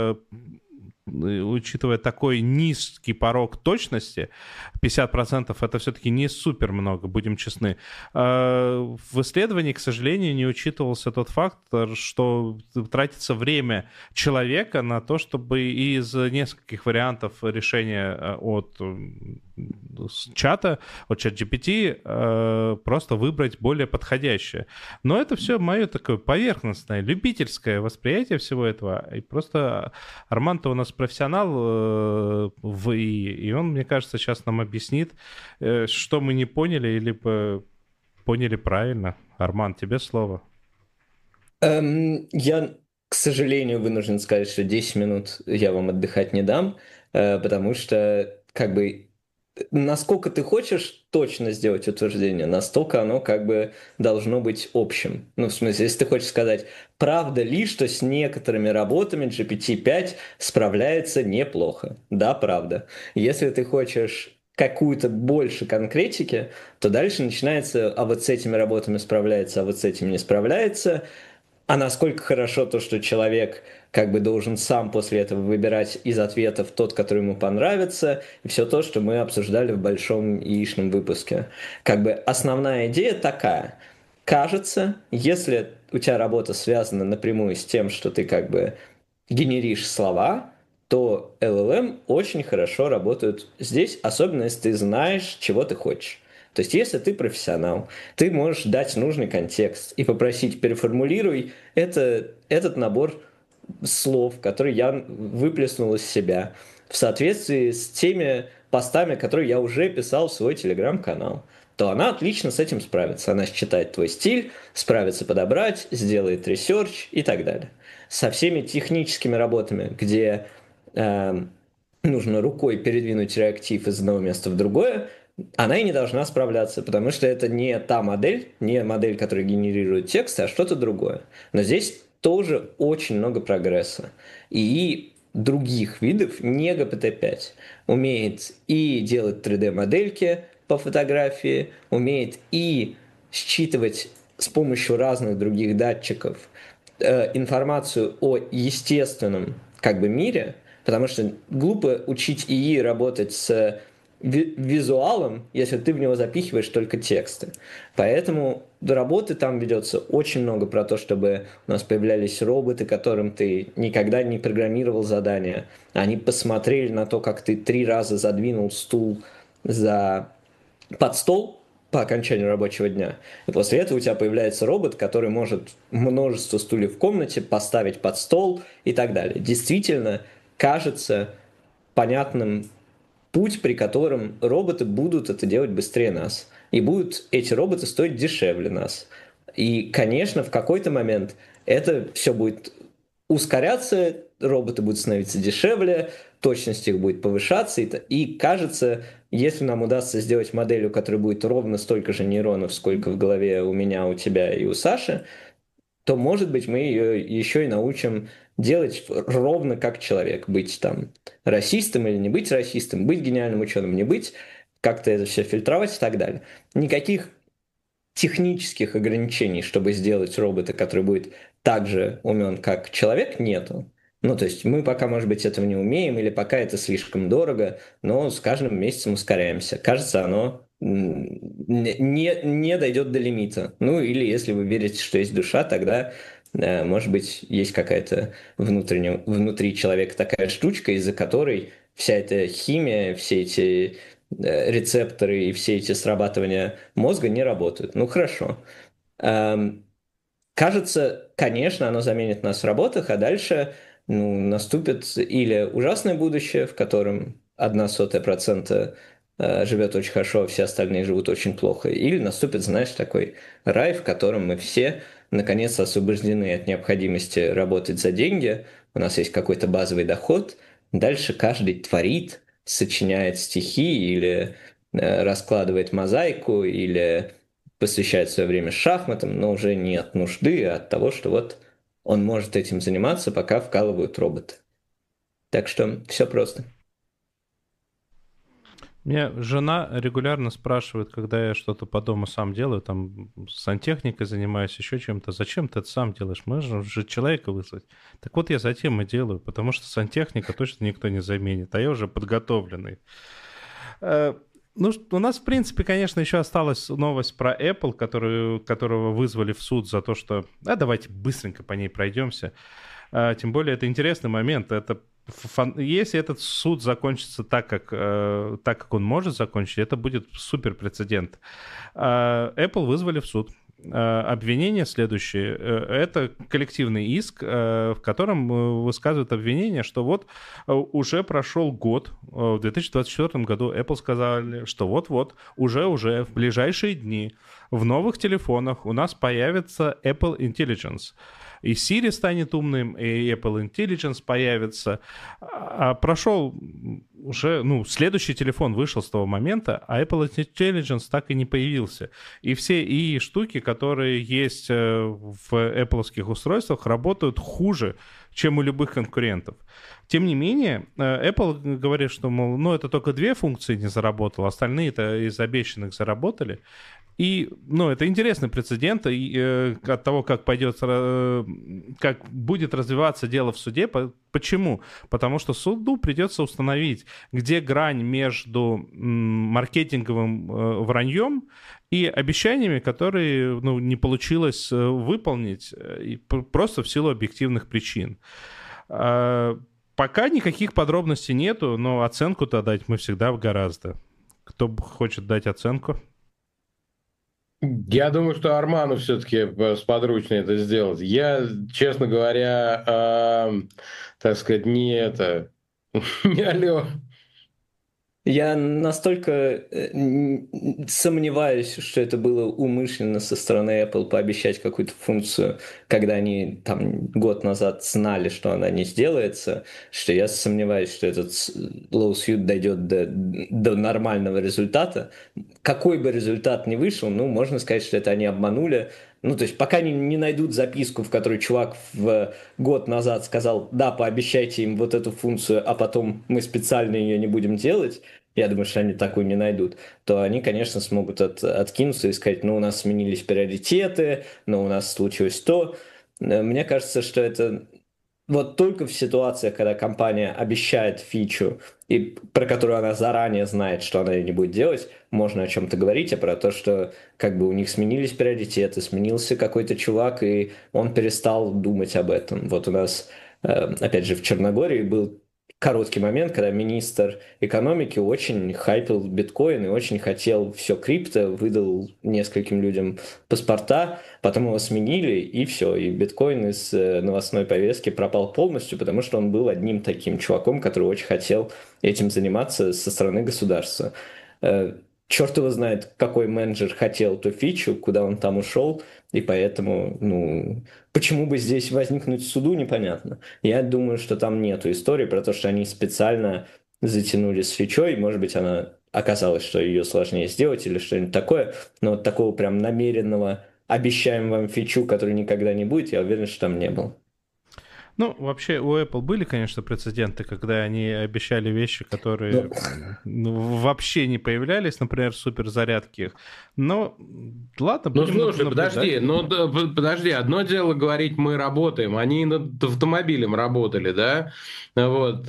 учитывая такой низкий порог точности, 50% это все-таки не супер много, будем честны. В исследовании, к сожалению, не учитывался тот факт, что тратится время человека на то, чтобы из нескольких вариантов решения от чата, от ChatGPT, просто выбрать более подходящее. Но это все мое такое поверхностное, любительское восприятие всего этого. И просто Арман-то у нас профессионал в ИИ, и он, мне кажется, сейчас нам объяснит, что мы не поняли или поняли правильно. Арман, тебе слово. Я к сожалению, вынужден сказать, что 10 минут я вам отдыхать не дам, потому что как бы насколько ты хочешь точно сделать утверждение, настолько оно как бы должно быть общим. Ну, в смысле, если ты хочешь сказать, правда ли, что с некоторыми работами GPT-5 справляется неплохо? Да, правда. Если ты хочешь какую-то больше конкретики, то дальше начинается, а вот с этими работами справляется, а вот с этим не справляется. А насколько хорошо то, что человек как бы должен сам после этого выбирать из ответов тот, который ему понравится, и все то, что мы обсуждали в большом яичном выпуске. Как бы основная идея такая. Кажется, если у тебя работа связана напрямую с тем, что ты как бы генеришь слова, то LLM очень хорошо работают здесь, особенно если ты знаешь, чего ты хочешь. То есть, если ты профессионал, ты можешь дать нужный контекст и попросить переформулируй этот набор слов, которые я выплеснул из себя, в соответствии с теми постами, которые я уже писал в свой телеграм-канал, то она отлично с этим справится. Она считает твой стиль, справится подобрать, сделает ресерч и так далее. Со всеми техническими работами, где нужно рукой передвинуть реактив из одного места в другое, она и не должна справляться, потому что это не та модель, не модель, которая генерирует тексты, а что-то другое. Но здесь тоже очень много прогресса. И других видов не GPT-5 умеет и делать 3D-модельки по фотографии, умеет и считывать с помощью разных других датчиков информацию о естественном как бы мире, потому что глупо учить ИИ работать с визуалом, если ты в него запихиваешь только тексты. Поэтому до работы там ведется очень много про то, чтобы у нас появлялись роботы, которым ты никогда не программировал задания. Они посмотрели на то, как ты 3 раза задвинул стул под стол по окончанию рабочего дня. И после этого у тебя появляется робот, который может множество стульев в комнате поставить под стол и так далее. Действительно, кажется понятным путь, при котором роботы будут это делать быстрее нас. И будут эти роботы стоить дешевле нас. И, конечно, в какой-то момент это все будет ускоряться, роботы будут становиться дешевле, точность их будет повышаться. И кажется, если нам удастся сделать модель, у которой будет ровно столько же нейронов, сколько в голове у меня, у тебя и у Саши, то, может быть, мы ее еще и научим делать ровно как человек. Быть там расистом или не быть расистом, быть гениальным ученым, не быть, как-то это все фильтровать и так далее. Никаких технических ограничений, чтобы сделать робота, который будет так же умен, как человек, нету. Ну, то есть мы пока, может быть, этого не умеем, или пока это слишком дорого, но с каждым месяцем ускоряемся. Кажется, оно не дойдет до лимита. Ну, или если вы верите, что есть душа, тогда, может быть, есть какая-то внутри человека такая штучка, из-за которой вся эта химия, все эти рецепторы и все эти срабатывания мозга не работают. Ну, хорошо. Кажется, конечно, оно заменит нас в работах, а дальше наступит или ужасное будущее, в котором 0,01% живет очень хорошо, а все остальные живут очень плохо. Или наступит, знаешь, такой рай, в котором мы все наконец освобождены от необходимости работать за деньги, у нас есть какой-то базовый доход, дальше каждый творит, сочиняет стихи или раскладывает мозаику, или посвящает свое время шахматам, но уже не от нужды, а от того, что вот он может этим заниматься, пока вкалывают роботы. Так что все просто. Меня жена регулярно спрашивает, когда я что-то по дому сам делаю, там сантехникой занимаюсь, еще чем-то, зачем ты это сам делаешь? Можно же человека вызвать. Так вот я затем и делаю, потому что сантехника точно никто не заменит, а я уже подготовленный. Ну, у нас, в принципе, конечно, еще осталась новость про Apple, которого вызвали в суд за то, что... давайте быстренько по ней пройдемся. Тем более, это интересный момент. Если этот суд закончится так, как он может закончить, это будет супер прецедент. Apple вызвали в суд. Обвинение следующее. Это коллективный иск, в котором высказывают обвинение, что вот уже прошел год, в 2024 году Apple сказали, что вот-вот, уже в ближайшие дни в новых телефонах у нас появится Apple Intelligence. и Siri станет умным, и Apple Intelligence появится. А прошел уже, следующий телефон вышел с того момента, а Apple Intelligence так и не появился. И все штуки, которые есть в Apple-овских устройствах, работают хуже, чем у любых конкурентов. Тем не менее, Apple говорит, что, мол, это только 2 функции не заработало, остальные-то из обещанных заработали. И, это интересный прецедент от того, как будет развиваться дело в суде. Почему? Потому что суду придется установить, где грань между маркетинговым враньем и обещаниями, которые, не получилось выполнить просто в силу объективных причин. Пока никаких подробностей нету, но оценку-то дать мы всегда гораздо. Кто хочет дать оценку? Я думаю, что Арману все-таки сподручнее это сделать. Я, честно говоря, так сказать, не алло. Я настолько сомневаюсь, что это было умышленно со стороны Apple пообещать какую-то функцию, когда они там год назад знали, что она не сделается, что я сомневаюсь, что этот lawsuit дойдет до нормального результата. Какой бы результат ни вышел, можно сказать, что это они обманули. То есть пока не найдут записку, в которой чувак год назад сказал, да, пообещайте им вот эту функцию, а потом мы специально ее не будем делать, я думаю, что они такую не найдут, то они, конечно, смогут откинуться и сказать, у нас сменились приоритеты, у нас случилось то. Мне кажется, что это вот только в ситуациях, когда компания обещает фичу, и про которую она заранее знает, что она ее не будет делать, можно о чем-то говорить, а про то, что у них сменились приоритеты, сменился какой-то чувак, и он перестал думать об этом. Вот у нас, опять же, в Черногории был короткий момент, когда министр экономики очень хайпил биткоин и очень хотел все крипто, выдал нескольким людям паспорта, потом его сменили, и все. И биткоин из новостной повестки пропал полностью, потому что он был одним таким чуваком, который очень хотел этим заниматься со стороны государства. Черт его знает, какой менеджер хотел ту фичу, куда он там ушел, и поэтому, почему бы здесь возникнуть суду, непонятно. Я думаю, что там нету истории про то, что они специально затянули с фичой, может быть, она оказалась, что ее сложнее сделать или что-нибудь такое, но вот такого прям намеренного «обещаем вам фичу, которой никогда не будет», я уверен, что там не было. Вообще у Apple были, конечно, прецеденты, когда они обещали вещи, которые вообще не появлялись, например, суперзарядки. Но ладно, будем слушай, наблюдать. подожди, одно дело говорить, мы работаем, они над автомобилем работали, да, вот,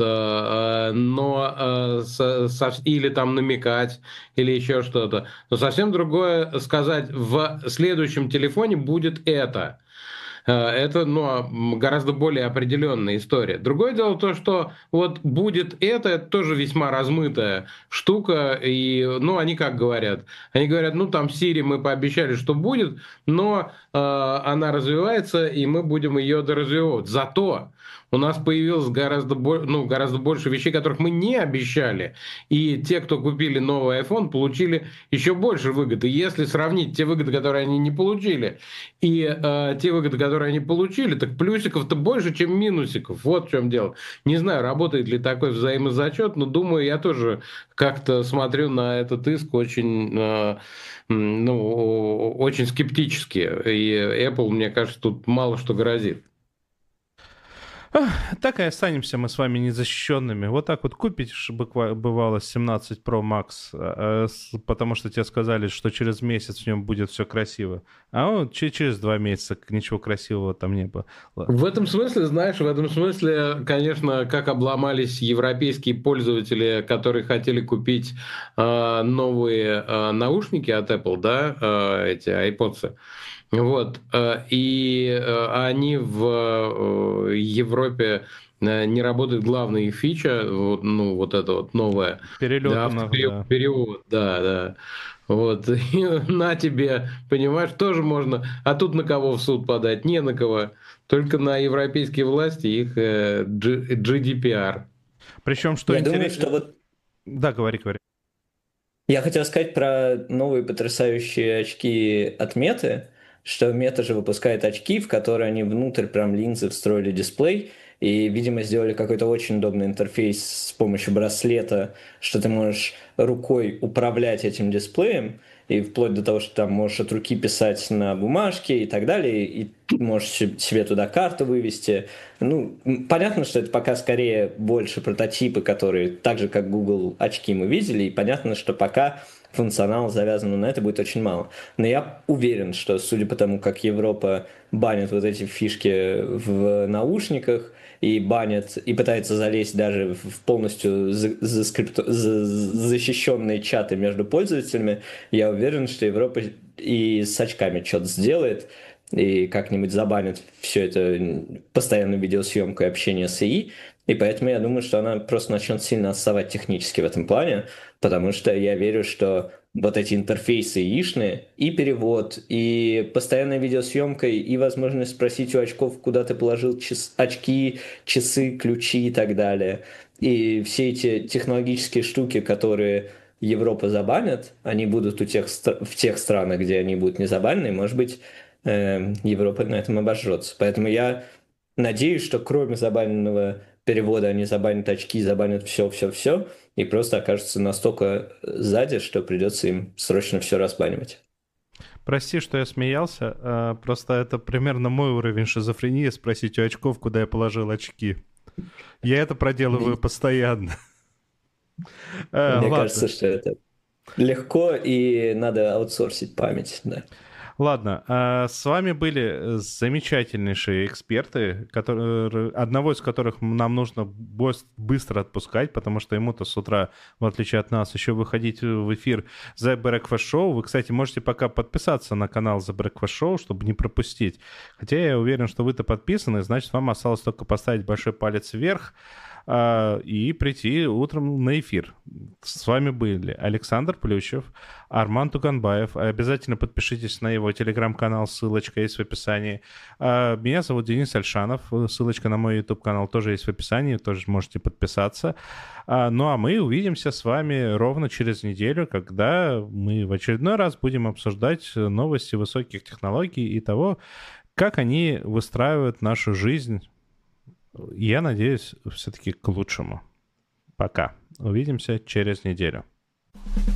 или там намекать, или еще что-то. Но совсем другое сказать, в следующем телефоне будет это. Это гораздо более определенная история. Другое дело то, что вот будет это тоже весьма размытая штука. И, они как говорят? Они говорят, там Siri мы пообещали, что будет, но она развивается, и мы будем ее доразвивать. Зато у нас появилось гораздо больше вещей, которых мы не обещали. И те, кто купили новый iPhone, получили еще больше выгод. И если сравнить те выгоды, которые они не получили, и те выгоды, которые они получили, так плюсиков-то больше, чем минусиков. Вот в чем дело. Не знаю, работает ли такой взаимозачет, но думаю, я тоже как-то смотрю на этот иск очень, очень скептически. И Apple, мне кажется, тут мало что грозит. Так и останемся мы с вами незащищенными. Вот так вот купишь, бывало, 17 Pro Max, потому что тебе сказали, что через месяц в нем будет все красиво. А вот через 2 месяца ничего красивого там не было. В этом смысле, конечно, как обломались европейские пользователи, которые хотели купить новые наушники от Apple, да, эти iPods. Вот. И они в Европе не работает главная их фича, вот это вот новое. Перелет. Перевод, да. Вот. И на тебе, понимаешь, тоже можно. А тут на кого в суд подать? Не на кого. Только на европейские власти их GDPR. Причем, что интересно... Да, говори. Я хотел сказать про новые потрясающие очки от Меты. что Мета же выпускает очки, в которые они внутрь прям линзы встроили дисплей, и, видимо, сделали какой-то очень удобный интерфейс с помощью браслета, что ты можешь рукой управлять этим дисплеем, и вплоть до того, что там можешь от руки писать на бумажке и так далее, и можешь себе туда карту вывести. Ну, понятно, что это пока скорее больше прототипы, которые так же, как Google очки мы видели, и понятно, что пока функционал завязан на это будет очень мало. Но я уверен, что судя по тому, как Европа банит вот эти фишки в наушниках, и банит, и пытается залезть даже в полностью защищенные чаты между пользователями, я уверен, что Европа и с очками что-то сделает, и как-нибудь забанит все это постоянную видеосъемку и общение с ИИ, и поэтому я думаю, что она просто начнет сильно отставать технически в этом плане, потому что я верю, что вот эти интерфейсы ИИшные, и перевод, и постоянная видеосъемка, и возможность спросить у очков, куда ты положил очки, часы, ключи и так далее. И все эти технологические штуки, которые Европа забанит, они будут в тех странах, где они будут не забанены, может быть, Европа на этом обожжется. Поэтому я надеюсь, что кроме забаненного перевода они забанят очки, забанят все, и просто окажутся настолько сзади, что придется им срочно все разбанивать. Прости, что я смеялся. Просто это примерно мой уровень шизофрении — спросить у очков, куда я положил очки. Я это проделываю постоянно. Мне кажется, что это легко, и надо аутсорсить память, да. Ладно, с вами были замечательнейшие эксперты, одного из которых нам нужно быстро отпускать, потому что ему-то с утра, в отличие от нас, еще выходить в эфир The Breakfast Show. Вы, кстати, можете пока подписаться на канал The Breakfast Show, чтобы не пропустить. Хотя я уверен, что вы-то подписаны, значит, вам осталось только поставить большой палец вверх и прийти утром на эфир. С вами были Александр Плющев, Арман Туганбаев. Обязательно подпишитесь на его телеграм-канал, ссылочка есть в описании. Меня зовут Денис Альшанов, ссылочка на мой YouTube-канал тоже есть в описании, тоже можете подписаться. Ну а мы увидимся с вами ровно через неделю, когда мы в очередной раз будем обсуждать новости высоких технологий и того, как они выстраивают нашу жизнь. Я надеюсь, все-таки к лучшему. Пока. Увидимся через неделю.